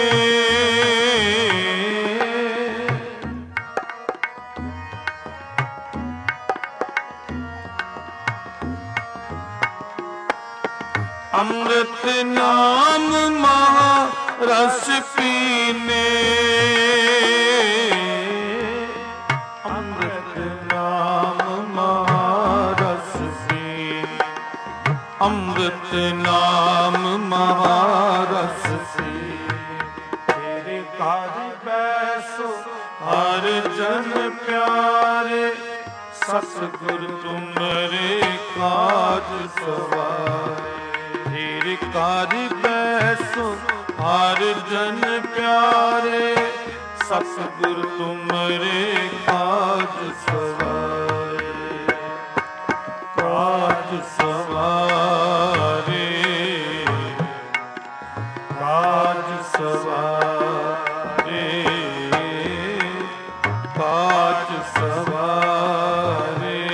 ਅੰਮ੍ਰਿਤ ਨਾਮ ਮਹਾ ਰਸ ਪੀਨੇ। ਅੰਮ੍ਰਿਤ ਨਾਮ ਮਹਾ ਰਸ ਪੀਨੇ। ਅੰਮ੍ਰਿਤ ਨਾਮ ਮਹਾ ਰਸ ਪੀਨੇ। ਤੇਰੇ ਘਰ ਬੈਸੋ ਹਰ ਜਨ ਪਿਆਰੇ। ਸਤਿਗੁਰ ਤੁਮਰੇ ਕਾਜ ਸਵਾਰੇ। ਤੇਰੇ ਘਰ ਬੈਸੋ ਹਰ ਜਨ ਪਿਆਰੇ। ਸਤਿਗੁਰ ਤੁਮਰੇ ਕਾਜ ਸਵਾਰੇ। ਕਾਜ ਸਵਾਰੇ। ਕਾਜ ਸਵਾਰੇ। ਕਾਜ ਸਵਾਰੇ।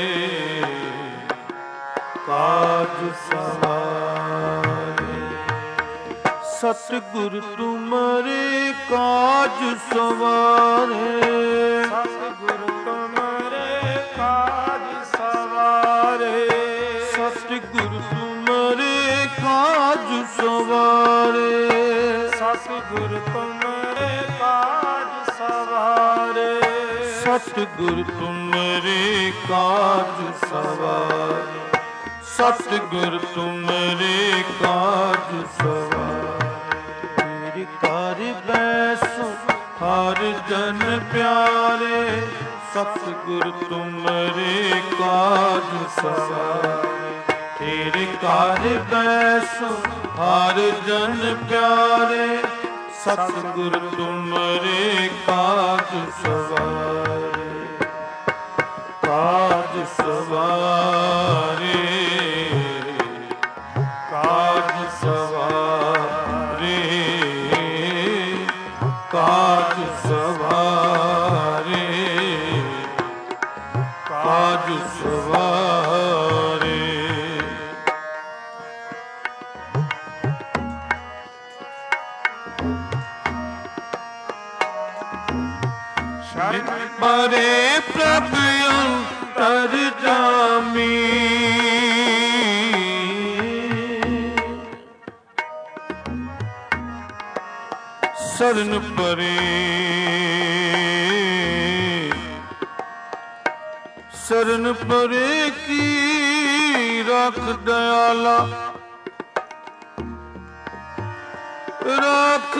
ਕਾਜ ਸਵਾਰੇ। ਸਤਿਗੁਰ ਤੁਮਰੇ ਕਾਜ ਸਵਾਰੇ। ਸਤਿਗੁਰ ਤੁਮਰੇ ਕਾਜ ਸਵਾਰੇ। ਸਤਿਗੁਰ ਤੁਮਰੇ ਕਾਜ ਸਵਾਰੇ। ਸਤਿਗੁਰ ਤੁਮਰੇ ਕਾਜ ਸਵਾਰੇ। ਸਤਿਗੁਰ ਤੁਮਰੇ ਕਾਜ ਸਵਾਰੇ। ਸਤਿਗੁਰ ਤੁਮਰੇ ਕਾਜ ਸਵਾਰੇ। ਤੇਰੇ ਘਰ ਬੈਸੋ ਹਰ ਜਨ ਪਿਆਰੇ। ਸਤਿਗੁਰ ਤੁਮਰੇ ਕਾਜ ਸਵਾਰੇ। ਤੇਰੇ ਘਰ ਬੈਸੋ ਹਰ ਜਨ ਪਿਆਰੇ। ਸਤਿਗੁਰ ਤੁਮਰੇ ਕਾਜ ਸਵਾਰੇ। ਕਾਜ ਸਵਾਰੇ। ਕਾਜ ਸਵਾਰੇ। ਕਾਜ ਸਵਾਰੇ। ਕਾਜ ਸਵਾਰੇ। ਸ਼ਰਨ ਪਰੇ ਪ੍ਰਭ ਅੰਤਰ ਜਾਮੀ। शरण परे शरण परे की राख दयाला राख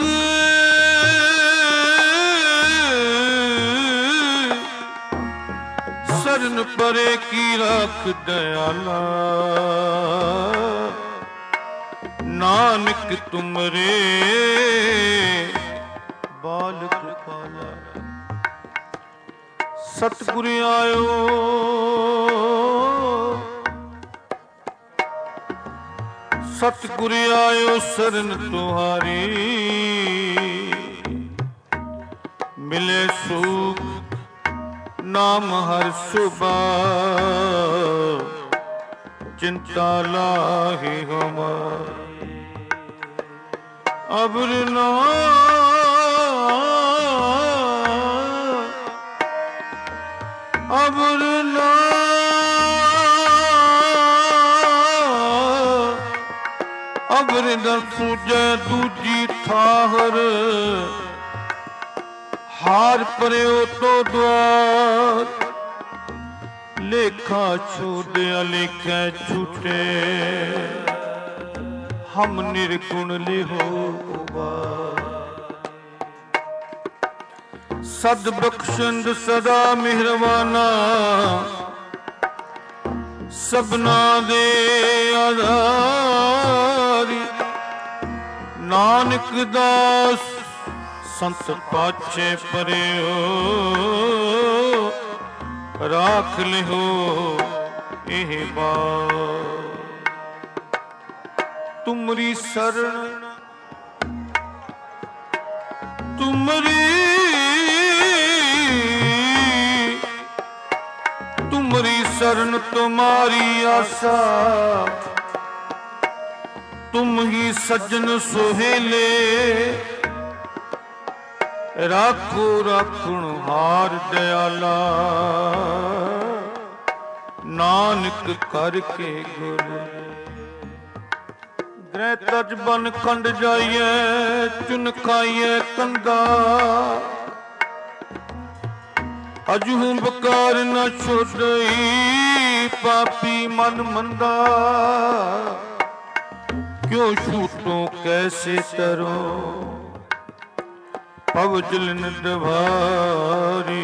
शरण परे की राख दयाला नानक तुमरे बाल कृपाला सतगुर आयो सतगुर आयो शरण तुम्हारी मिले सुख नाम हर सुबह चिंता लाही हमार अबर ना अबर ना अबर न सूझे दूजी थाहर हार पर्यो तो द्वार लेखा छूटे अलेखे छूटे हम निर्गुण लिहो सद बख्शंद सदा मेहरबाना सबना दे आधारी नानक दास संत पाछे परेओ राख लिहो एह बात तुमरी शरण तुमरी तुमरी शरण तुम्हारी आशा तुम ही सज्जन सुहेले राखो राखण हार दयाला नानक करके गुर ग्रह तज बन खंड जाइए चुन खाइए कंदा अजहू बकार न छोड़ई पापी मन मंदा क्यों छूटो कैसे तरो पवजल निदभारी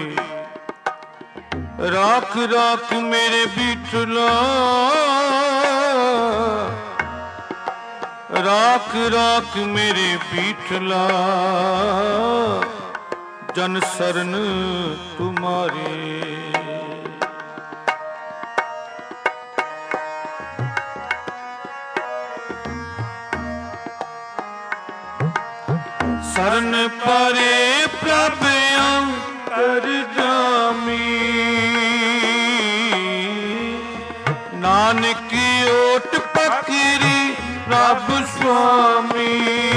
राख राख मेरे बिठला राख राख मेरे पीठला जन शरण तुम्हारे शरण परे प्रभ अंतर जामी नानक ओट पकरी प्रभ स्वामी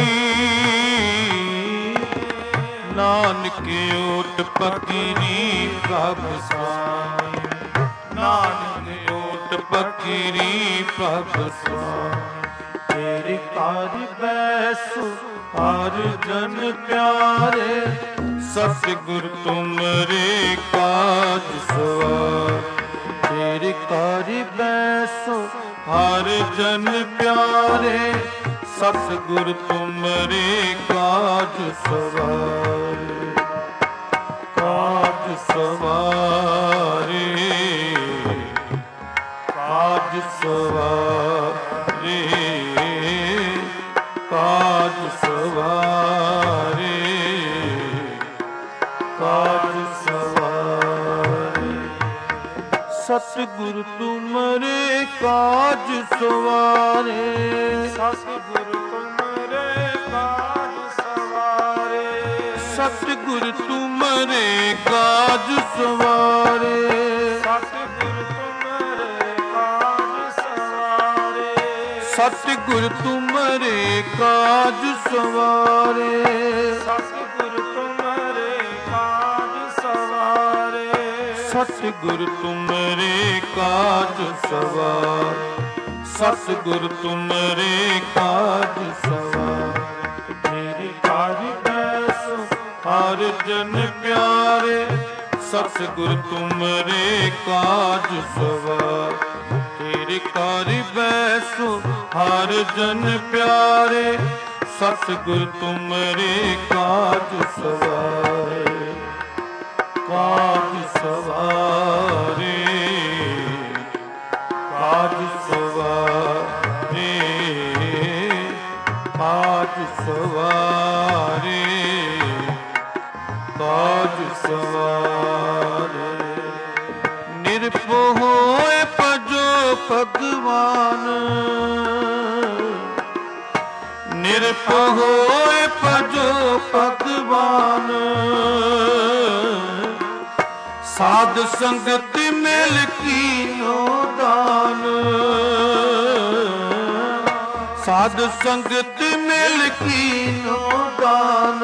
नानक ओट पकरी प्रभ स्वामी नानक ओट पकरी प्रभ स्वामी तेरी कार बैसो हर जन प्यारे सतगुर तुमरे काज सवार तेरे कारी बैसो हर जन प्यारे सतगुर तुमरे काज सवारे काज सवारे काज सवारे काज सवारे काज सवारे सतगुर तुमरे काज सवारे सतगुर तुमरे काज सवारे सतगुर तुमरे काज सवारे सतगुर तुमरे काज सवारे सतगुर तुमरे काज सवारे सतगुर तुमरे काज सवारे सतगुर तुमरे काज सवार सतगुर तुमरे काज सवार तेरी कारी बैस जन प्यारे सतगुर तुमरे काज सवार तेरे कार बैसो हर जन प्यारे सतगुर तुमरे काज सवार काज सवारे काज सवारे काज सवारे काज सवारे निरभउ होए भजो भगवान निरभउ होए भजो भगवान साध संगत मिल कीनो दान साध संगत मिल कीनो दान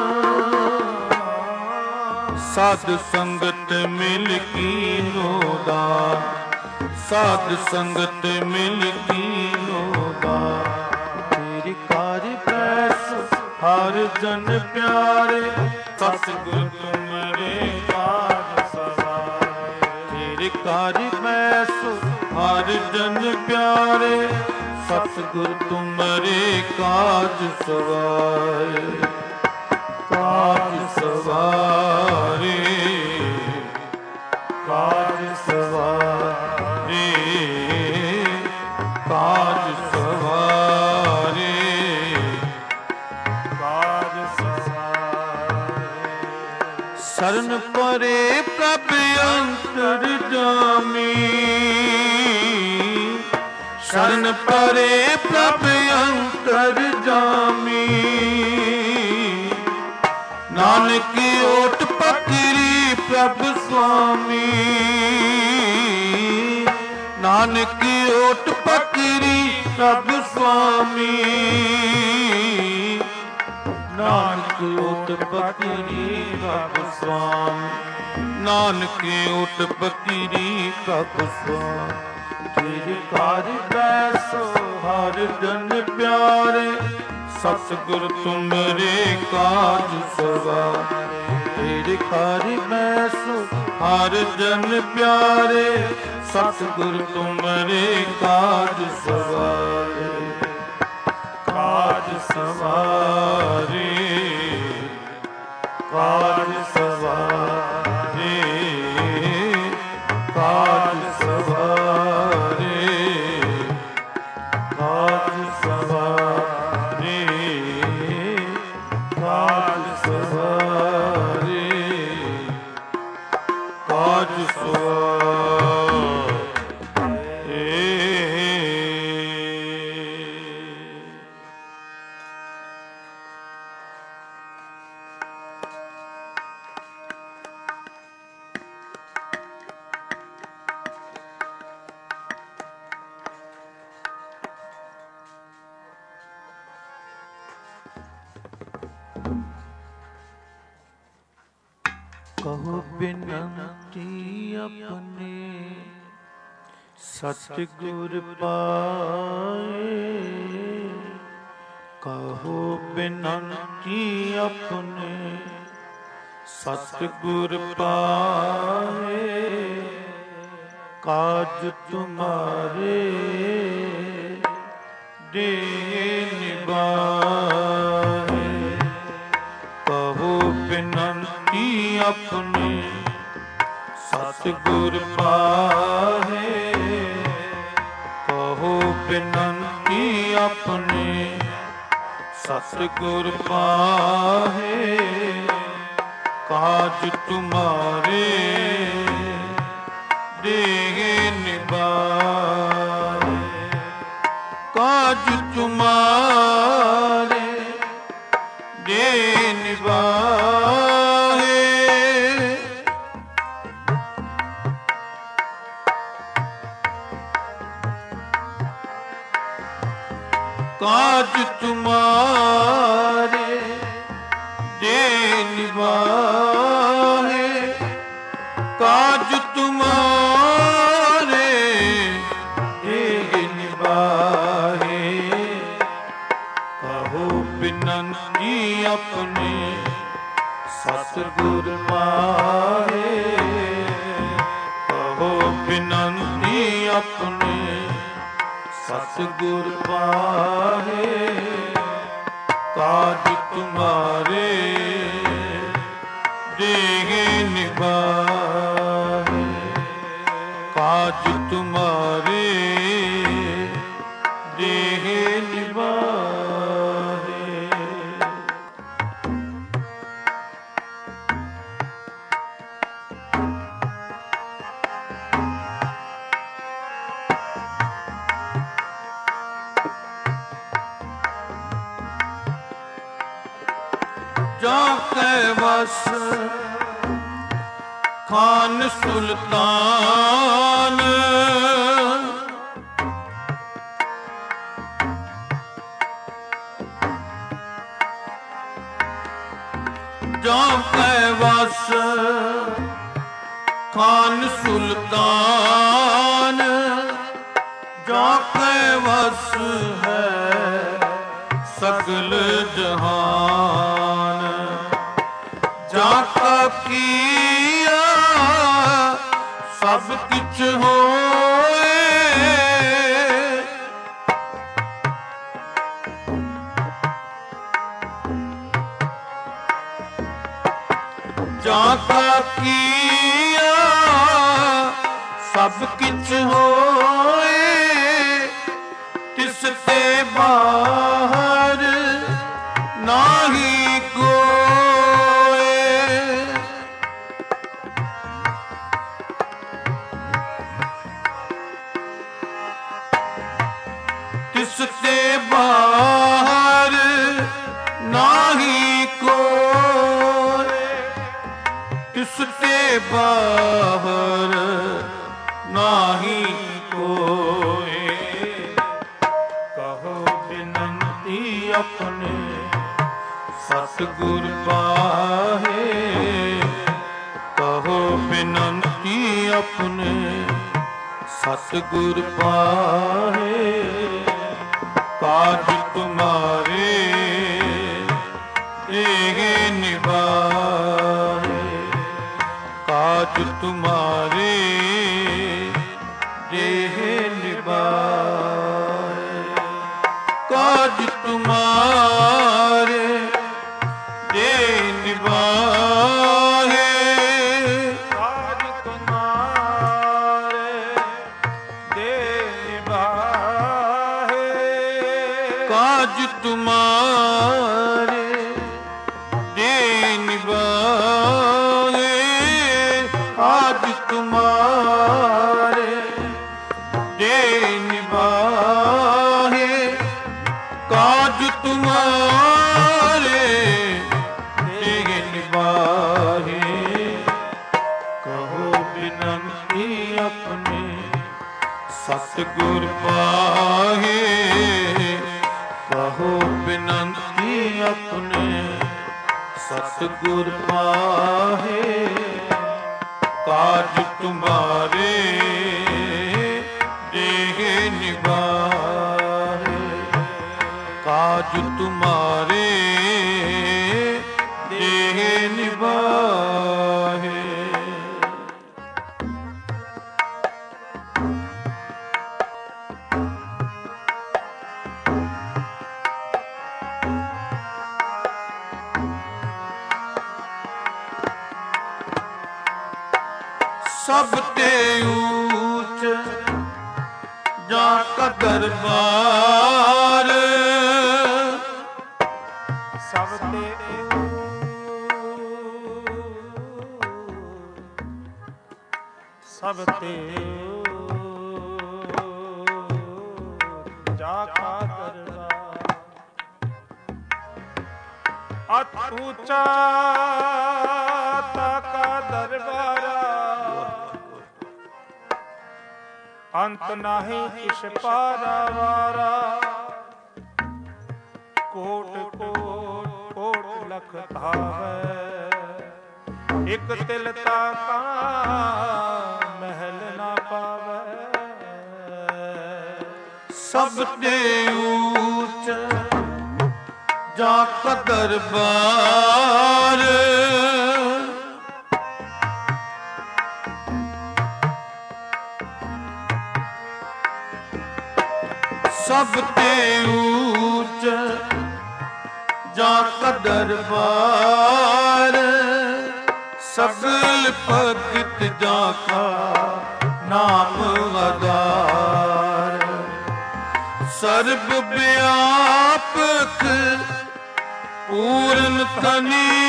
साध संगत मिल कीनो दान साध संगत मिल कीनो दान तेरी कार बैस हर जन प्यारे सतगुर तुमरे काज सवार तेरे कार बैस हर जन प्यारे सतगुर तुमरे काज सवार काज सवारे काज सवारे काज सवारे काज सवारे शरण परे प्रभ अंतर जामी शरण परे प्रभ अंतर जामी नानक ओट पकरी प्रभ स्वामी नानक ओट पकरी प्रभ स्वामी नानक ओट पकरी प्रभ स्वामी नानक ओट पकरी प्रभ स्वामी तेरे कार बैसो हर जन प्यारे सतगुर तुमरे काज सवार तेरे कार बैसो हर जन प्यारे सतगुर तुमरे काज सवार काज सवारे काज सवारे काज सवारे काज सवारे काज सवारे काज सवारे कहो बिनती अपने सतगुर पाए कहो बिनती अपने सतगुर पाए काज तुम्हारे दे निभाए कहो बिनती अपने सतगुर पाहे कहो बिनती अपने सतगुर पाहे काज तुम्हारे देह निभाए काज तुम्हारे दे निभाए काज तुम्हारे दे निभाए काज तुम्हारे दे निभाए कहो बिनती अपने ਸਤਿਗੁਰ ਪਾਹੇ, ਕਹੋ ਬਿਨੰਤੀ ਆਪਣੇ ਸਤਿਗੁਰ ਪਾਹੇ। ਕਾਜ ਤੁਮਾਰੇ ਦੇਹ ਨਿਭਾਏ, ਕਾਜ ਤੁਮਾਰੇ ਦੇਹ ਨਿਭਾਏ। ਜਾ ਕੇ ਵਸ ਖਾਨ ਸੁਲਤਾਨ, ਜਾ ਕੇ ਵਸ ਖਾਨ ਸੁਲਤਾਨ, ਜਾ ਕੇ ਵਸ ਹੈ ਸਗਲ ਜਹਾਨ। ਜਾ ਕਾ ਕੀਆ ਸਭ ਕਿਛ ਹੋਏ, ਜਾ ਕਾ ਕੀਆ ਸਭ ਕਿਛ ਹੋਏ। ਤਿਸ ਤੇ ਬਾਹਰ ਨਾਹੀ ਕੋਇ, ਤਿਸ ਤੇ ਬਾਹਰ ਨਾਹੀ ਕੋਇ, ਤਿਸ ਤੇ ਬਾਹਰ ਨਾਹੀ ਕੋਇ। ਕਹੋ ਬਿਨੰਤੀ ਆਪਣੇ ਸਤਿਗੁਰ ਪਾਹੇ, ਕਹੋ ਬਿਨੰਤੀ ਆਪਣੇ ਸਤਿਗੁਰ ਪਾਹੇ। ਕਾਜ ਤੁਮਾਰੇ ਦੇਹ ਨਿਭਾਏ, ਕਾਜ ਤੁਮਾਰੇ ਦੇਹ ਨਿਭਾਏ। ਕਾਜ ਤੁਮਾਰੇ ਦੇਹ ਨਿਭਾਏ, ਕਾਜ ਤੁਮਾਰੇ ਦੇਹ ਨਿਭਾਏ। ਕਾਜ ਤੁਮਾਰੇ ਦੇਹ ਨਿਭਾਏ, ਕਾਜ ਤੁਮਾਰੇ ਦੇਹ ਨਿਭਾਏ। ਕਾਜ ਤੁਮਾਰੇ ਦੇਹ ਨਿਭਾਏ। ਕਹੋ ਬਿਨੰਤੀ ਆਪਣੇ ਸਤਿਗੁਰ ਪਾਹੇ, ਕਹੋ ਬਿਨੰਤੀ ਆਪਣੇ ਸਤਿਗੁਰ ਪਾਹੇ। ਕਾਜ ਤੁਮਾਰੇ ਦੇਹ ਨਿਭਾਏ, ਕਾਜ ਤੁਮਾਰੇ ਦੇਹ ਨਿਭਾਏ। ਸਭ ਤੇ ਊਚ ਜਾ ਕਾ ਦਰਬਾਰ, ਸਭ ਤੇ ਸਭ ਤੇ ਜਾ ਕਾ ਦਰਬਾਰ। ਅਤ ਊਚਾ ਤਾ ਕਾ ਦਰਬਾਰਾ, ਅੰਤ ਨਾਹੀ ਕਿਛ ਪਾਰਾਵਾਰਾ। ਕੋਟ ਕੋਟ ਕੋਟ ਲਖ ਧਾਵੈ, ਇਕ ਤਿਲ ਤਾਕਾ ਮਹਿਲ ਨਾ ਪਾਵੈ। ਸਭ ਤੇ ਊਚ ਜਾ ਕਾ ਦਰਬਾਰ, ਸਭ ਤੇ ਊਚ ਜਾ ਕਦਰ ਬਾਰ, ਸਗਲ ਭਗਤ ਜਾ ਕਾ ਨਾਮ ਆਧਾਰ। ਸਰਬ ਵਿਆਪਕ ਪੂਰਨ ਤਨੀ,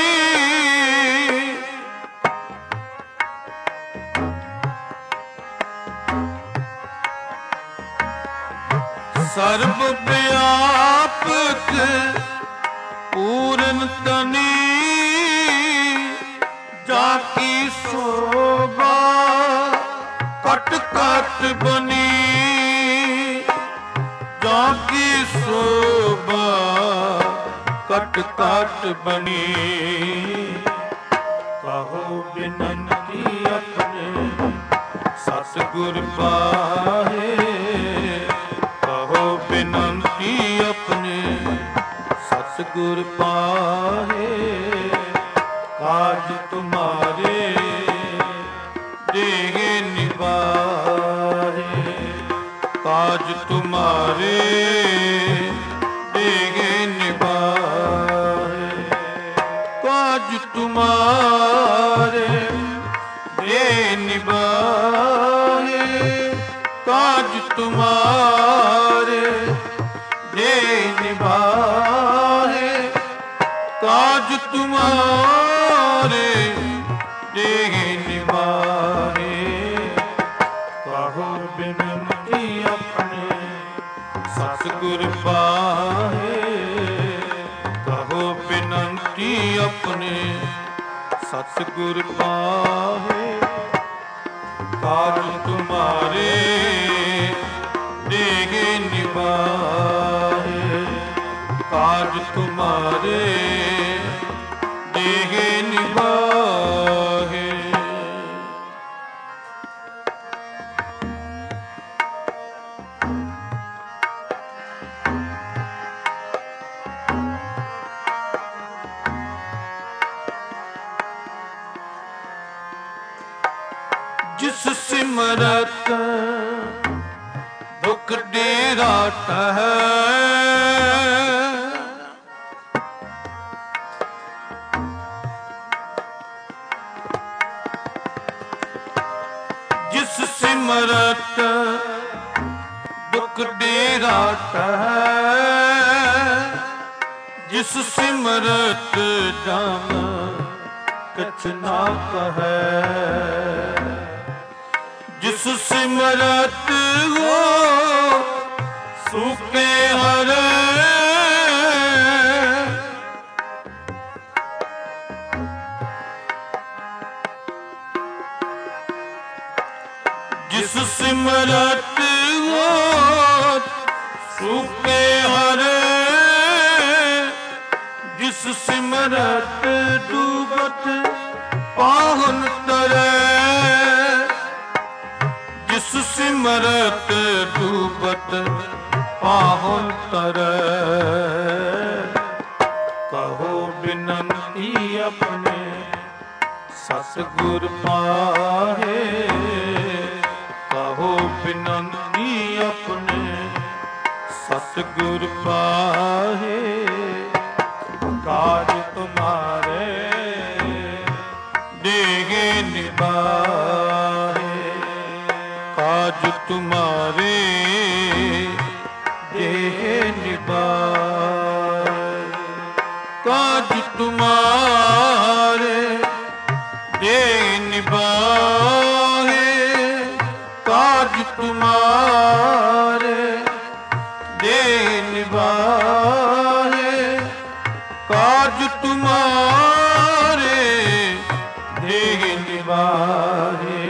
ਸਰਬ ਵਿਆਪਕ ਪੂਰਨ ਤਨੀ, ਜਾ ਕੀ ਸੋਭਾ ਕਟ ਕਟ ਬਨੀ, ਜਾ ਕੀ ਸੋਭਾ ਕਟ ਕਟ ਬਨੀ। ਕਹੋ ਬਿਨੰਤੀ ਆਪਣੇ ਸਤਿਗੁਰ ਪਾਹੇ, ਕਹੋ ਬਿਨੰਤੀ ਆਪਣੇ ਸਤਿਗੁਰ ਪਾਹੇ। ਕਾਜ ਤੁਮਾਰੇ ਦੇਹ ਨਿਵਾਰੇ, ਕਾਜ ਤੁਮਾਰੇ ਦੇਹ ਨਿਵਾਰੇ, ਕਾਜ ਤੁਮਾਰੇ ਦੇਹ ਨਿਵਾਰੇ, ਕਾਜ ਤੁਮਾਰੇ ਦੇਹ ਨਿਵਾਰੇ, ਕਾਜ ਤੁਮਾਰੇ ਦੇਹ ਨਿਵਾਰੇ। ਕਹੋ ਬਿਨੰਤੀ ਆਪਣੇ ਸਤਿਗੁਰ ਪਾਹੇ, ਕਹੋ ਬਿਨੰਤੀ ਆਪਣੇ ਸਤਿਗੁਰ ਪਾਹੇ। ਕਾਜ ਤੁਮਾਰੇ ਦੇਹ ਨਿਵਾਰੇ, ਕਾਜ ਤੁਮਾਰੇ ਦੇਹ ਨਿਵਾਰੇ। ਜਿਸ ਸਿਮਰਤ ਦੁਖ ਡੇਰਾ ਟਹੈ, ਜਿਸ ਸਿਮਰਤ ਦੁਖ ਡੇਰਾ ਟਹੈ, ਜਿਸ ਸਿਮਰਤ ਜਮ ਕਛ ਨਾ ਕਹੈ, ਜਿਸ ਸਿਮਰਤ ਹੋ ਸੁਖੇ ਹਰੈ, ਜਿਸ ਸਿਮਰਤ ਹੋ ਸੁਖੇ ਹਰੈ, ਜਿਸ ਸਿਮਰਤ ਡੂਬਤ ਪਾਹੁਨ ਤਰੈ, ਜਿਸ ਸਿਮਰਤ ਡੂਬਤ ਪਾਹੁਨ ਤਰੈ। ਕਹੋ ਬਿਨੰਤੀ ਆਪਣੇ ਸਤਿਗੁਰ ਪਾਹੇ, ਕਹੋ ਬਿਨੰਤੀ ਆਪਣੇ ਸਤਿਗੁਰ ਪਾਹੇ। ਕਾਜ ਤੁਮਾਰੇ ਦੇਹ ਨਿਵਾਰੇ, ਕਾਜ ਤੁਮਾਰੇ ਦੇਹ ਨਿਵਾਰੇ, ਕਾਜ ਤੁਮਾਰੇ ਦੇਹ ਨਿਵਾਰੇ, ਕਾਜ ਤੁਮਾਰੇ ਦੇਹ ਨਿਵਾਰੇ, ਕਾਜ ਤੁਮਾਰੇ ਦੇਹ ਨਿਵਾਰੇ।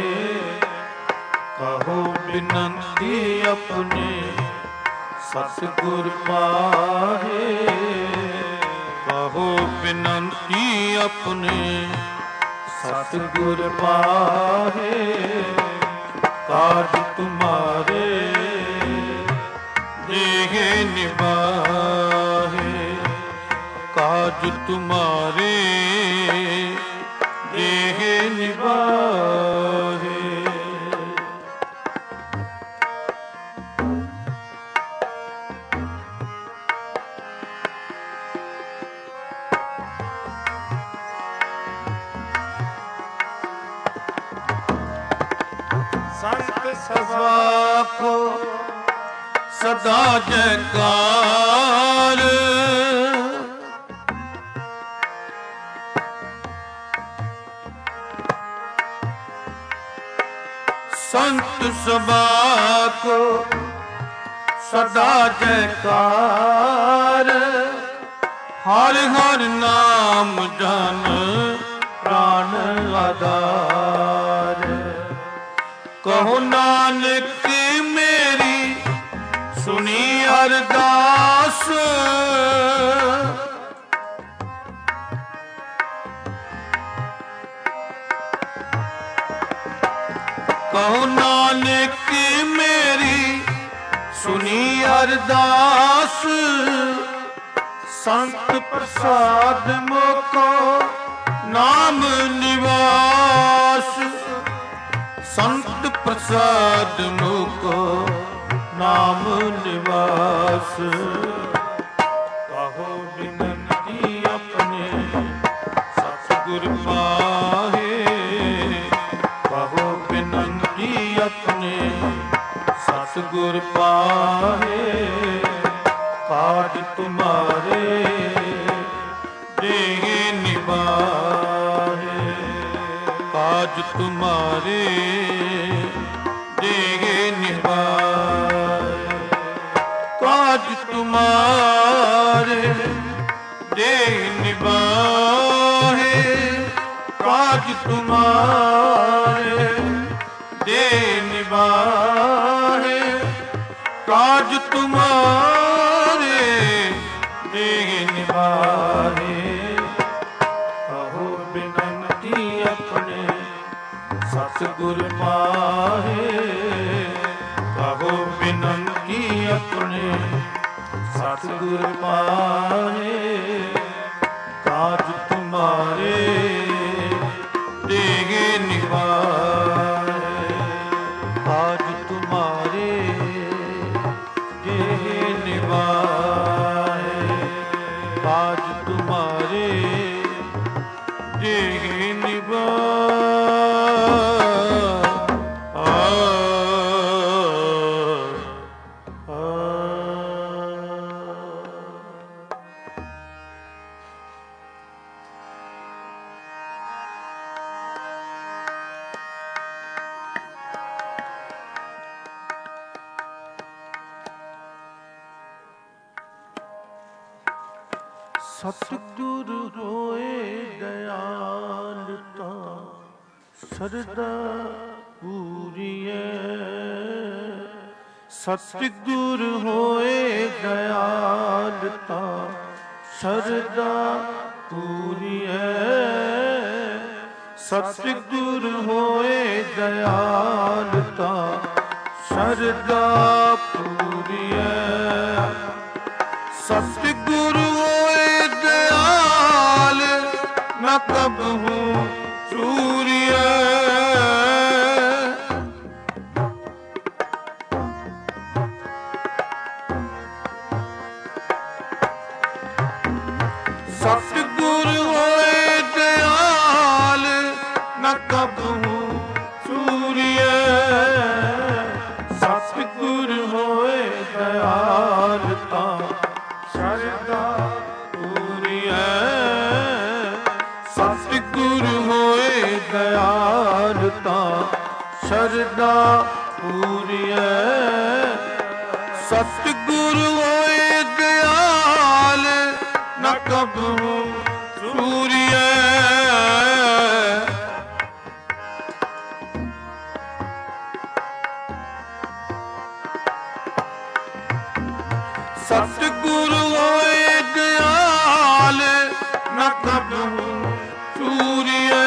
ਕਹੋ ਬਿਨੰਤੀ ਆਪਣੇ ਸਤਿਗੁਰ ਪਾਹੇ, ਕਹੋ ਬਿਨੰਤੀ ਆਪਣੇ ਸਤਿਗੁਰ ਪਾਹੇ। ਕਾਜ ਤੁਮਾਰੇ ਦੇਹ ਨਿਵਾਰੇ, ਕਾਜ ਤੁਮਾਰੇ ਦੇਹ ਨਿਵਾਰੇ। ਸਭਾ ਕੋ ਸਦਾ ਜੈਕਾਰ। ਸੰਤ ਸਭਾ ਕੋ ਸਦਾ ਜੈਕਾਰ। ਹਰ ਹਰ ਨਾਮ ਜਨ ਪ੍ਰਾਨ ਆਧਾਰ। ਕਹੋ ਨਾਨਕ ਮੇਰੀ ਸੁਣੀ ਅਰਦਾਸ। ਕਹੋ ਨਾਨਕ ਮੇਰੀ ਸੁਣੀ ਅਰਦਾਸ। ਸੰਤ ਪ੍ਰਸਾਦ ਮੋਕੋ ਨਾਮ ਨਿਵਾਸ। ਸੰਤ ਪ੍ਰਸਾਦ ਮੋਕੋ ਨਾਮ ਨਿਵਾਸ। ਕਹੋ ਬਿਨਤੀ ਆਪਣੇ ਸਤਿਗੁਰ ਪਾਹੇ। ਕਹੋ ਬਿਨਤੀ ਆਪਣੇ ਸਤਿਗੁਰ ਪਾਹੇ। ਕਾਜ ਤੁਮਾਰੇ ਦੇਹ ਨਿਵਾਹੇ। ਕਾਜ ਤੁਮਾਰੇ ਦੇਹ ਨਿਵਾਹੇ। ਕਾਜ ਤੁਮਾਰੇ ਦੇਹ ਨਿਵਾਹੇ। ਕਾਜ ਤੁਮਾਰੇ ਦੇਹ ਨਿਵਾਹੇ। ਕਾਜ ਤੁਮਾਰੇ ਦੇਹ ਨਿਵਾਹੇ। ਕਹੋ ਬਿਨਤੀ ਆਪਣੇ ਸਤਿਗੁਰ ਪਾਹੇ। ਕਹੋ ਬਿਨਤੀ ਆਪਣੇ ਸਤਿਗੁਰ ਪਾਹੇ। ਕਾਜ ਤੁਮਾਰੇ ਦੇਹ ਨਿਵਾਹੇ। ਕਾਜ ਤੁਮਾਰੇ ਦੇਹ ਨਿਵਾਹੇ। ਕਾਜ ਤੁਮਾਰੇ ਦੇਹ ਨਿਵਾਹੇ। ਸਤਿਗੁਰ ਹੋਏ ਦਇਆਲ ਤਾਂ ਸਰਦਾ ਪੂਰੀਐ। ਸਤਿਗੁਰ ਹੋਏ ਦਇਆਲ ਤਾਂ ਸਰਦਾ ਪੂਰੀਐ। ਸਤਿਗੁਰ ਹੋਏ ਦਇਆਲ ਤਾਂ ਸਰਦਾ ਪੂਰੀਐ। ਸਤਿਗੁਰ ਹੋਏ ਦਇਆਲ ਨ ਕਬਹੂ ਚੂਰੀਐ। ਸਤਿਗੁਰ ਹੋਏ ਦਇਆਲ ਨ ਕਬਹੂ ਚੂਰੀਐ। ਸਤਿਗੁਰ ਹੋਏ ਦਇਆਲ ਤਾਂ ਸਰਦਾ ਪੂਰੀਐ। ਸਤਿਗੁਰ ਹੋਏ ਦਇਆਲ ਤਾਂ ਸਰਦਾ ਪੂਰੀਐ। ਸਤਿਗੁਰ ਹੋਏ ਦਇਆਲ ਨ ਕਬਹੂ ਚੂਰੀਐ। ਸਤਿਗੁਰ ਹੋਏ ਦਇਆਲ ਨ ਕਬਹੂ ਚੂਰੀਐ।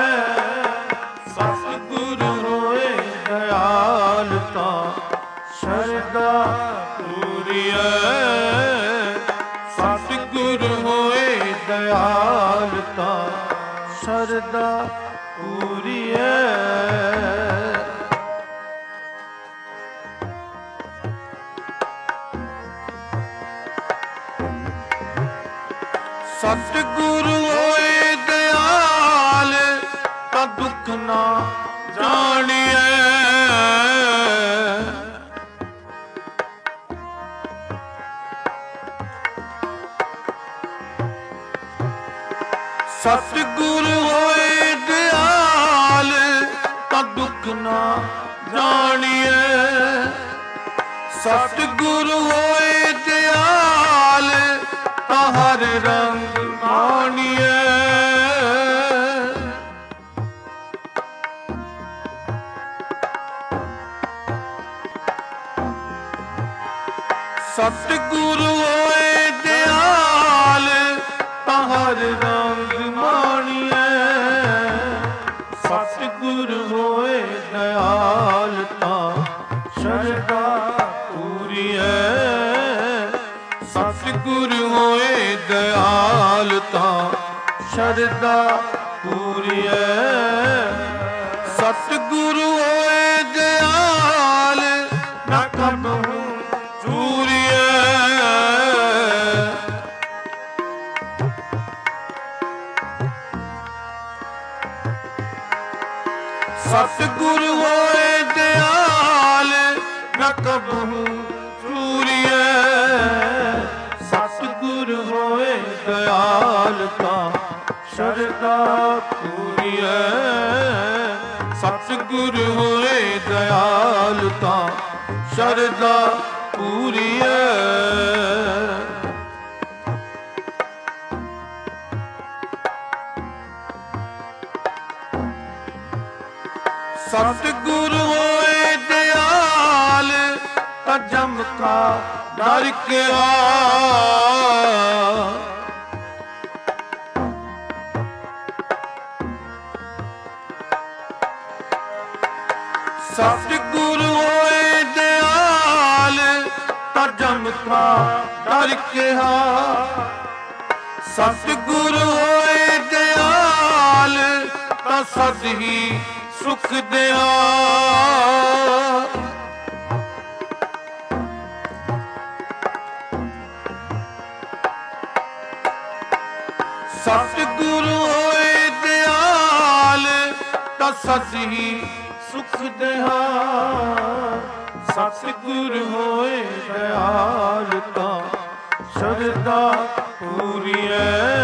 ਸਤਿਗੁਰ ਹੋਏ ਦਇਆਲ ਤਾਂ ਸਰਦਾ ਪੂਰੀਐ। ਸਤਿਗੁਰ ਹੋਏ ਦਇਆਲ ਤਾਂ ਸਰਦਾ ਪੂਰੀਐ। ਸਤਿਗੁਰ ਹੋਏ ਦਇਆਲ ਤਾਂ ਦੁੱਖ ਨਾ ਜਾਣੀਐ। ਸਤਿਗੁਰ ਹੋਏ ਦਿਆਲ ਤਾਂ ਦੁੱਖ ਨਾ ਜਾਣੀਏ। ਸਤਿਗੁਰ ਹੋਏ ਦਿਆਲ ਤਾਂ ਹਰ ਰੰਗ ਮਾਣੀਏ। ਸਤਿਗੁਰ ਹੋਏ ਦਿਆਲ ਤਾਂ ਹਰ ਰੰਗ ਮਾਣੀਏ। ਸਤਿਗੁਰ ਹੋਏ ਦਿਆਲ ਤਾਂ ਸ਼ਰਧਾ ਪੂਰੀਐ। ਸਤਿਗੁਰ ਹੋਏ ਦਿਆਲ ਤਾਂ ਸ਼ਰਧਾ ਪੂਰੀਐ। ਸਤਿਗੁਰ ਹੋਏ ਦਿਆਲ ਨਾ ਕਬਹੂ ਚੂਰੀਐ। ਸਤਿਗੁਰ ਹੋਏ ਦਿਆਲ ਨਾ ਕਬਹੂ ਚੂਰੀਐ। ਸਤਿਗੁਰ ਹੋਏ ਦਿਆਲ ਤਾਂ ਸ਼ਰਧਾ ਪੂਰੀਐ। ਸਤਿਗੁਰ ਹੋਏ ਦਿਆਲ ਤਾਂ ਸ਼ਰਧਾ ਪੂਰੀਐ। ਸਤਿਗੁਰ ਹੋਏ ਦਿਆਲ ਤਾਂ ਜਮ ਕਾ ਡਰ ਗਿਆ। ਸਤਿਗੁਰ ਹੋਏ ਦਿਆਲ ਤਾਂ ਜਮ ਕਾ ਡਰ ਗਿਆ। ਸਤਿਗੁਰ ਹੋਏ ਦਿਆਲ ਤਾਂ ਸਦ ਹੀ ਸੁਖ ਦਿਆ। ਸਤਿਗੁਰ ਹੋਏ ਦਿਆਲ ਤਾਂ ਸਦ ਹੀ ਸੁਖ ਦਿਆ। ਸਤਿਗੁਰ ਹੋਏ ਦਿਆਲ ਤਾਂ ਸ਼ਰਧਾ ਪੂਰੀਐ।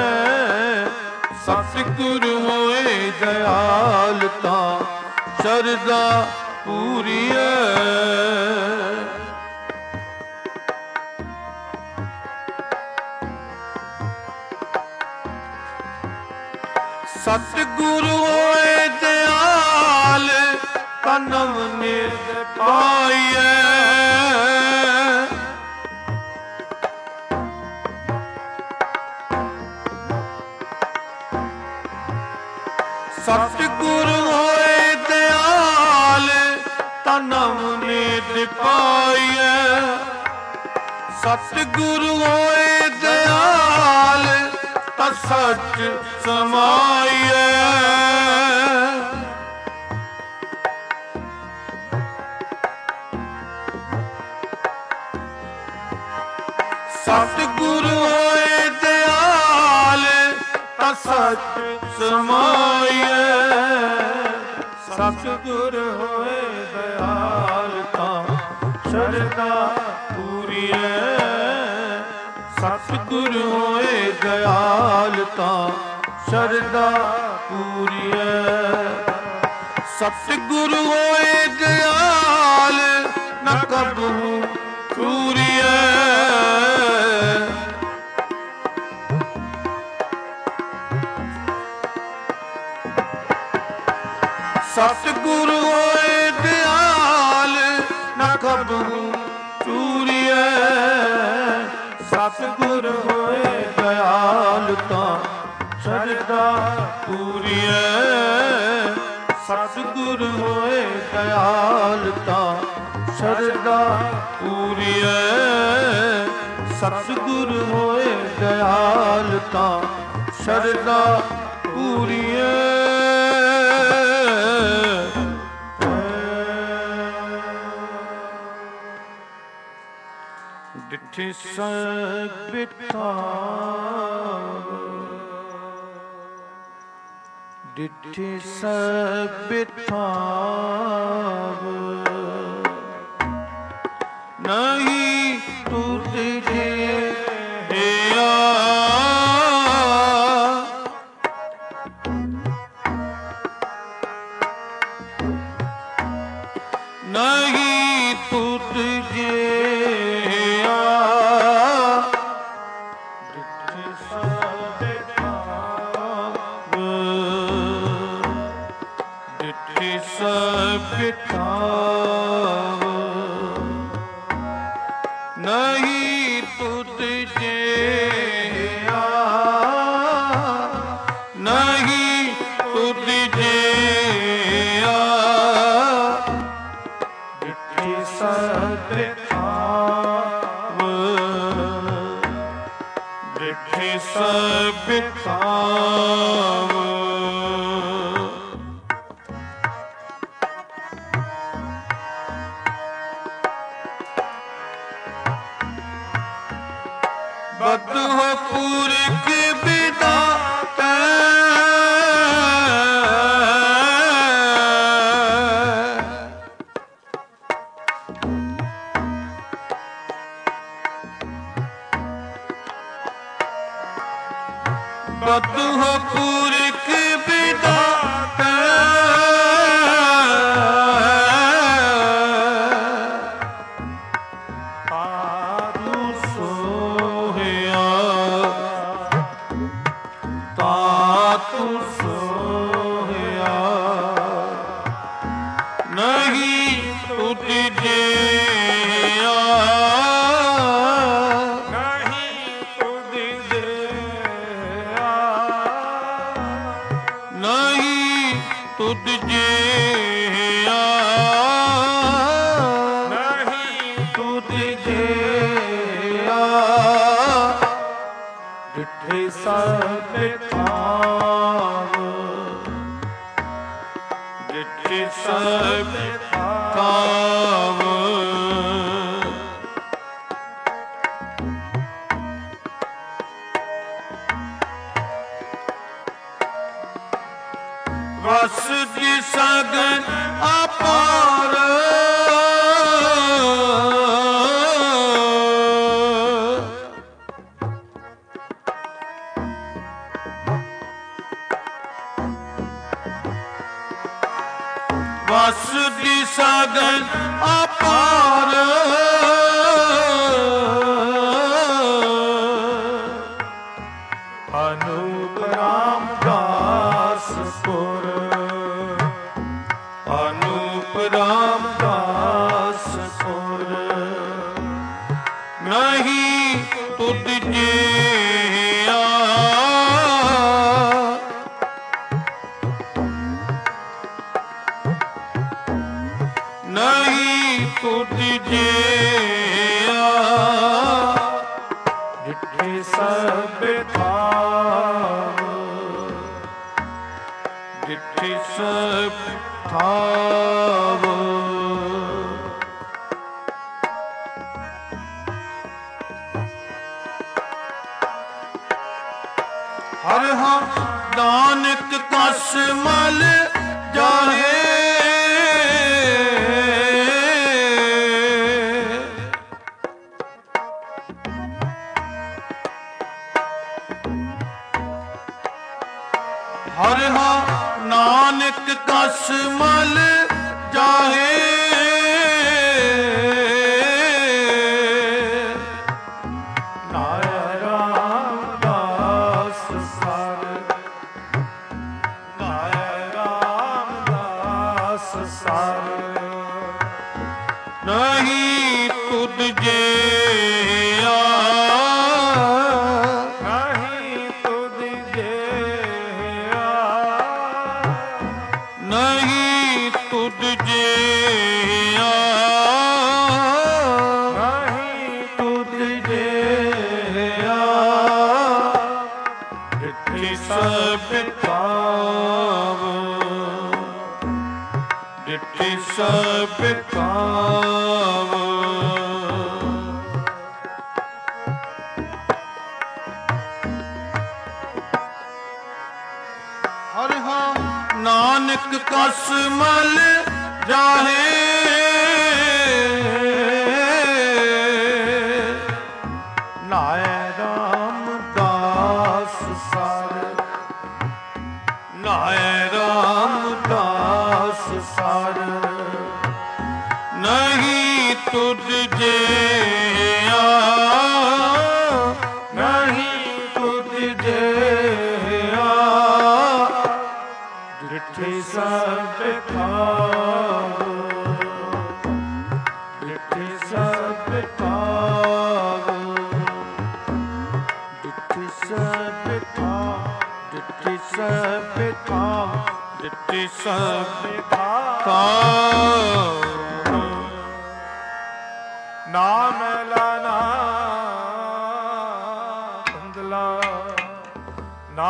ਸਤਿਗੁਰ ਹੋਏ ਦਿਆਲ ਤਾਂ ਸ਼ਰਧਾ ਪੂਰੀਐ। ਸਤਿਗੁਰ ਹੋਏ ਦਿਆਲ ਤਾਂ ਨਵ ਨਿਰਦ ਪਾਈਐ। ਸਤਿਗੁਰ ਹੋਏ ਦਿਆਲ ਤਾਂ ਨਵ ਨਿਰਦ ਪਾਈਐ। ਸਤਿਗੁਰ ਹੋਏ ਦਿਆਲ ਤਾਂ ਸੱਚ ਸਮਾਈਐ। ਸਤਿਗੁਰ ਹੋਏ ਦਿਆਲ ਤਾਂ ਸੱਚ ਸਮਾਈਐ। ਸਤਿਗੁਰ ਹੋਏ ਦਿਆਲ ਤਾਂ ਸ਼ਰਧਾ ਪੂਰੀਐ। ਸਤਿਗੁਰ ਹੋਏ ਦਿਆਲ ਤਾਂ ਸ਼ਰਧਾ ਪੂਰੀਐ। ਸਤਿਗੁਰ ਹੋਏ ਦਿਆਲ ਨਾ ਕਬਹੂ ਚੂਰੀਐ। ਸਤਿਗੁਰ ਹੋਏ ਦਿਆਲ ਨਾ ਕਬਹੂ ਚੂਰੀਐ। ਸਤਿਗੁਰ ਹੋਏ ਦਿਆਲ ਤਾਂ ਸ਼ਰਧਾ ਪੂਰੀਐ। ਸਤਿਗੁਰ ਹੋਏ ਦਿਆਲ ਤਾਂ ਸ਼ਰਧਾ ਪੂਰੀਐ। ਸਤਿਗੁਰ ਹੋਏ ਦਿਆਲ ਤਾਂ ਸ਼ਰਧਾ ਪੂਰੀਐ। ਡਿਠੇ ਸਭ ਬਿਠਾਵ। ਡਿਠੇ ਸਭ ਬਿਠਾਵ। ਨਹੀਂ ਤੁਧ ਜੇ ਨਹੀਂ ਤੁਧ ਜਿਹਾ, ਨਹੀਂ ਤੁਧ ਜਿਹਾ, ਡਿਠੀ ਸਭ ਥਾਵ, ਡਿਠੀ ਸਭ ਥਾਵ। ਬਦਹੁ ਪੁਰਖ ਵਿਦਾਤਾ, ਬਦਹੁ ਪੁਰਖ ਵਿਦਾਤਾ, ਤਾਰੂ ਸੋਹਿਆ, ਤਾਤੁ ਸੋਹਿਆ, ਨਹੀਂ ਤੁਧ ਜਿਹਾ, ਨਹੀਂ ਤੁਧ ਜਿਹਾ, ਨਹੀਂ ਤੁਧ ਜਿਹਾ, ਨਹੀਂ ਤੁਧ ਜਿਹਾ, ਡਿਠੀ ਸਭ ਥਾਵ, ਡਿਠੀ ਸਭ ਥਾਵ। ਵਸ ਦੀ ਸਗਨ ਅਪਾਰ, ਵਸ ਦੀ ਸਗਨ ਅਪਾਰ, ਅਨੂਪ ਰਾਮਦਾਸ ਪੁਰ, ਅਨੂਪ ਰਾਮਦਾਸ ਪੁਰ, ਨਹੀਂ ਤੁਧ ਜਿਹਾ, ਨਹੀਂ ਤੁਧ ਜਿਹਾ, ਡਿਠੀ ਸਭ ਥਾਵ, ਡਿਠੀ ਸਭ ਥਾਵ। ਹਰਿ ਹਾਂ ਨਾਨਕ ਕਸ ਮਲ ਜਾਹੇ, ਹਰਿ ਹਾਂ ਨਾਨਕ ਕਸ ਮਲ ਜਾਹੇ, ਨਾਇ ਰਾਮਦਾਸ ਸਰ, ਨਾਇ ਰਾਮਦਾਸ ਸਰ, ਨਹੀਂ ਤੁਧ ਜਿਹਾ, ਨਹੀਂ ਤੁਧ ਜਿਹਾ, ਨਹੀਂ ਤੁਧ ਜਿਹਾ, ਨਹੀਂ ਤੁਧ ਜਿਹਾ, ਡਿਠੀ ਸਭ ਥਾਵ, ਡਿਠੀ ਸਭ ਥਾਵ। ਹਰਿ ਹਾਂ ਨਾਨਕ ਕਸ ਮਲ ਜਾਹੇ, ਨਾਇ ਰਾਮਦਾਸ ਸਰ, ਨਾਇ ਰਾਮਦਾਸ ਸਰ, ਨਹੀਂ ਤੁਧ ਜਿਹਾ, ਨਹੀਂ ਤੁਧ ਜਿਹਾ, ਡਿਠੀ ਸਭ ਥਾਵ, ਡਿਠੀ ਸਭ ਥਾਵ। ਸਭ ਨਾ ਮੈਲਾ ਨਾ ਧੁੰਦਲਾ ਨਾ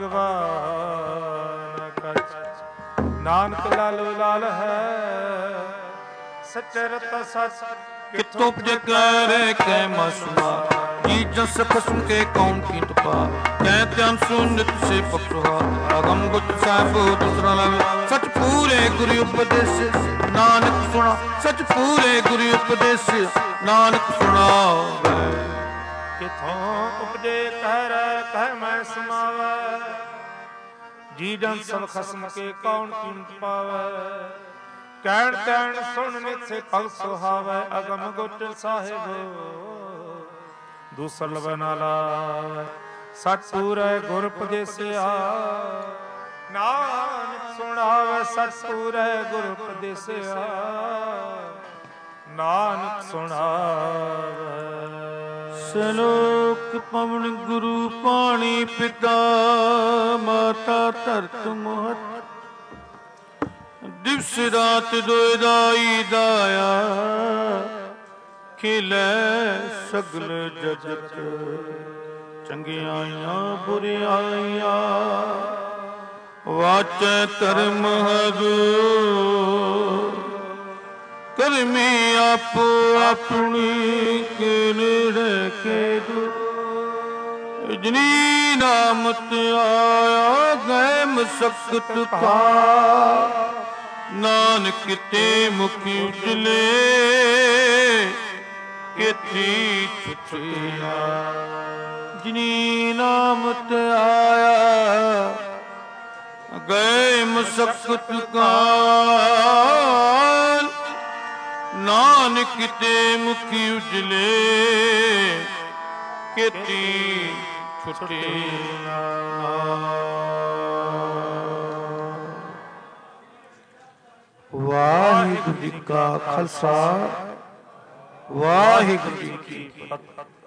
ਭਗਵਾਨ ਕਛ ਨਾਨਕ ਲਾਲੋ ਲਾਲ ਹੈ ਸੱਚੇ ਰਤ ਸੱਚ कितो उपजे करे कै मसुआ जी जस खसम के कौन की तुपा कै त्यान सुनित से पक्षुहा अगम गुट साहिब दूसरा लग सच पूरे गुरु उपदेश नानक सुना सच पूरे गुरु उपदेश नानक सुनावे किथों उपजे कह मैं समावे जी जन सब खसम के कौन कीमत पावे ਕਹਿਣ ਤੈਣ ਸੁਣ ਨਿਤ ਸੇ ਭਗ ਸੁਹਾਵੈ ਅਗਮ ਗੁਟ ਸਾਹਿਬ ਦੂਸਰ ਲਵੈ ਨਾ ਲਾਵੈ ਸਚ ਪੂਰੈ ਗੁਰ ਉਪਦੇਸਿਆ ਨਾਨਕ ਸੁਣਾਵੈ ਸਚ ਪੂਰੈ ਗੁਰ ਉਪਦੇਸਿਆ ਨਾਨਕ ਸੁਣਾਵੈ ਸਲੋਕ ਪਵਨ ਗੁਰੂ ਪਾਣੀ ਪਿਤਾ ਮਾਤਾ ਧਰਤ ਮਹਤ ਦਿਵਸ ਰਾਤ ਦੋਇ ਦਾਈ ਦਾਇਆ ਖਿਲੈ ਸਗਲ ਜਗਤ ਚੰਗਿਆਈਆਂ ਬੁਰਿਆਈਆਂ ਵਾਚੈ ਧਰਮ ਹਦੂਰ ਕਰਮੀ ਆਪੋ ਆਪਣੀ ਕਿਨੜੇ ਕੇ ਦੂ ਜਿਨੀ ਨਾਮਤ ਆਇਆ ਗਏ ਮਸਕਤ ਕਾ ਨਾਨਕ ਤੇ ਮੁਖੀ ਉਜਲੇ ਕਿਥੀ ਛੁਟਿਆ ਜਿਨੀ ਨਾਮਤ ਆਇਆ ਗਏ ਮਸਕਤ ਕਾਲ ਨਾਨਕ ਤੇ ਮੁਖੀ ਉਜਲੇ ਕਿਥੀ ਛੁਟਿਆ ਵਾਹਿਗੁਰੂ ਜੀ ਕਾ ਖਾਲਸਾ ਵਾਹਿਗੁਰੂ ਜੀ ਕੀ ਫਤਿਹ।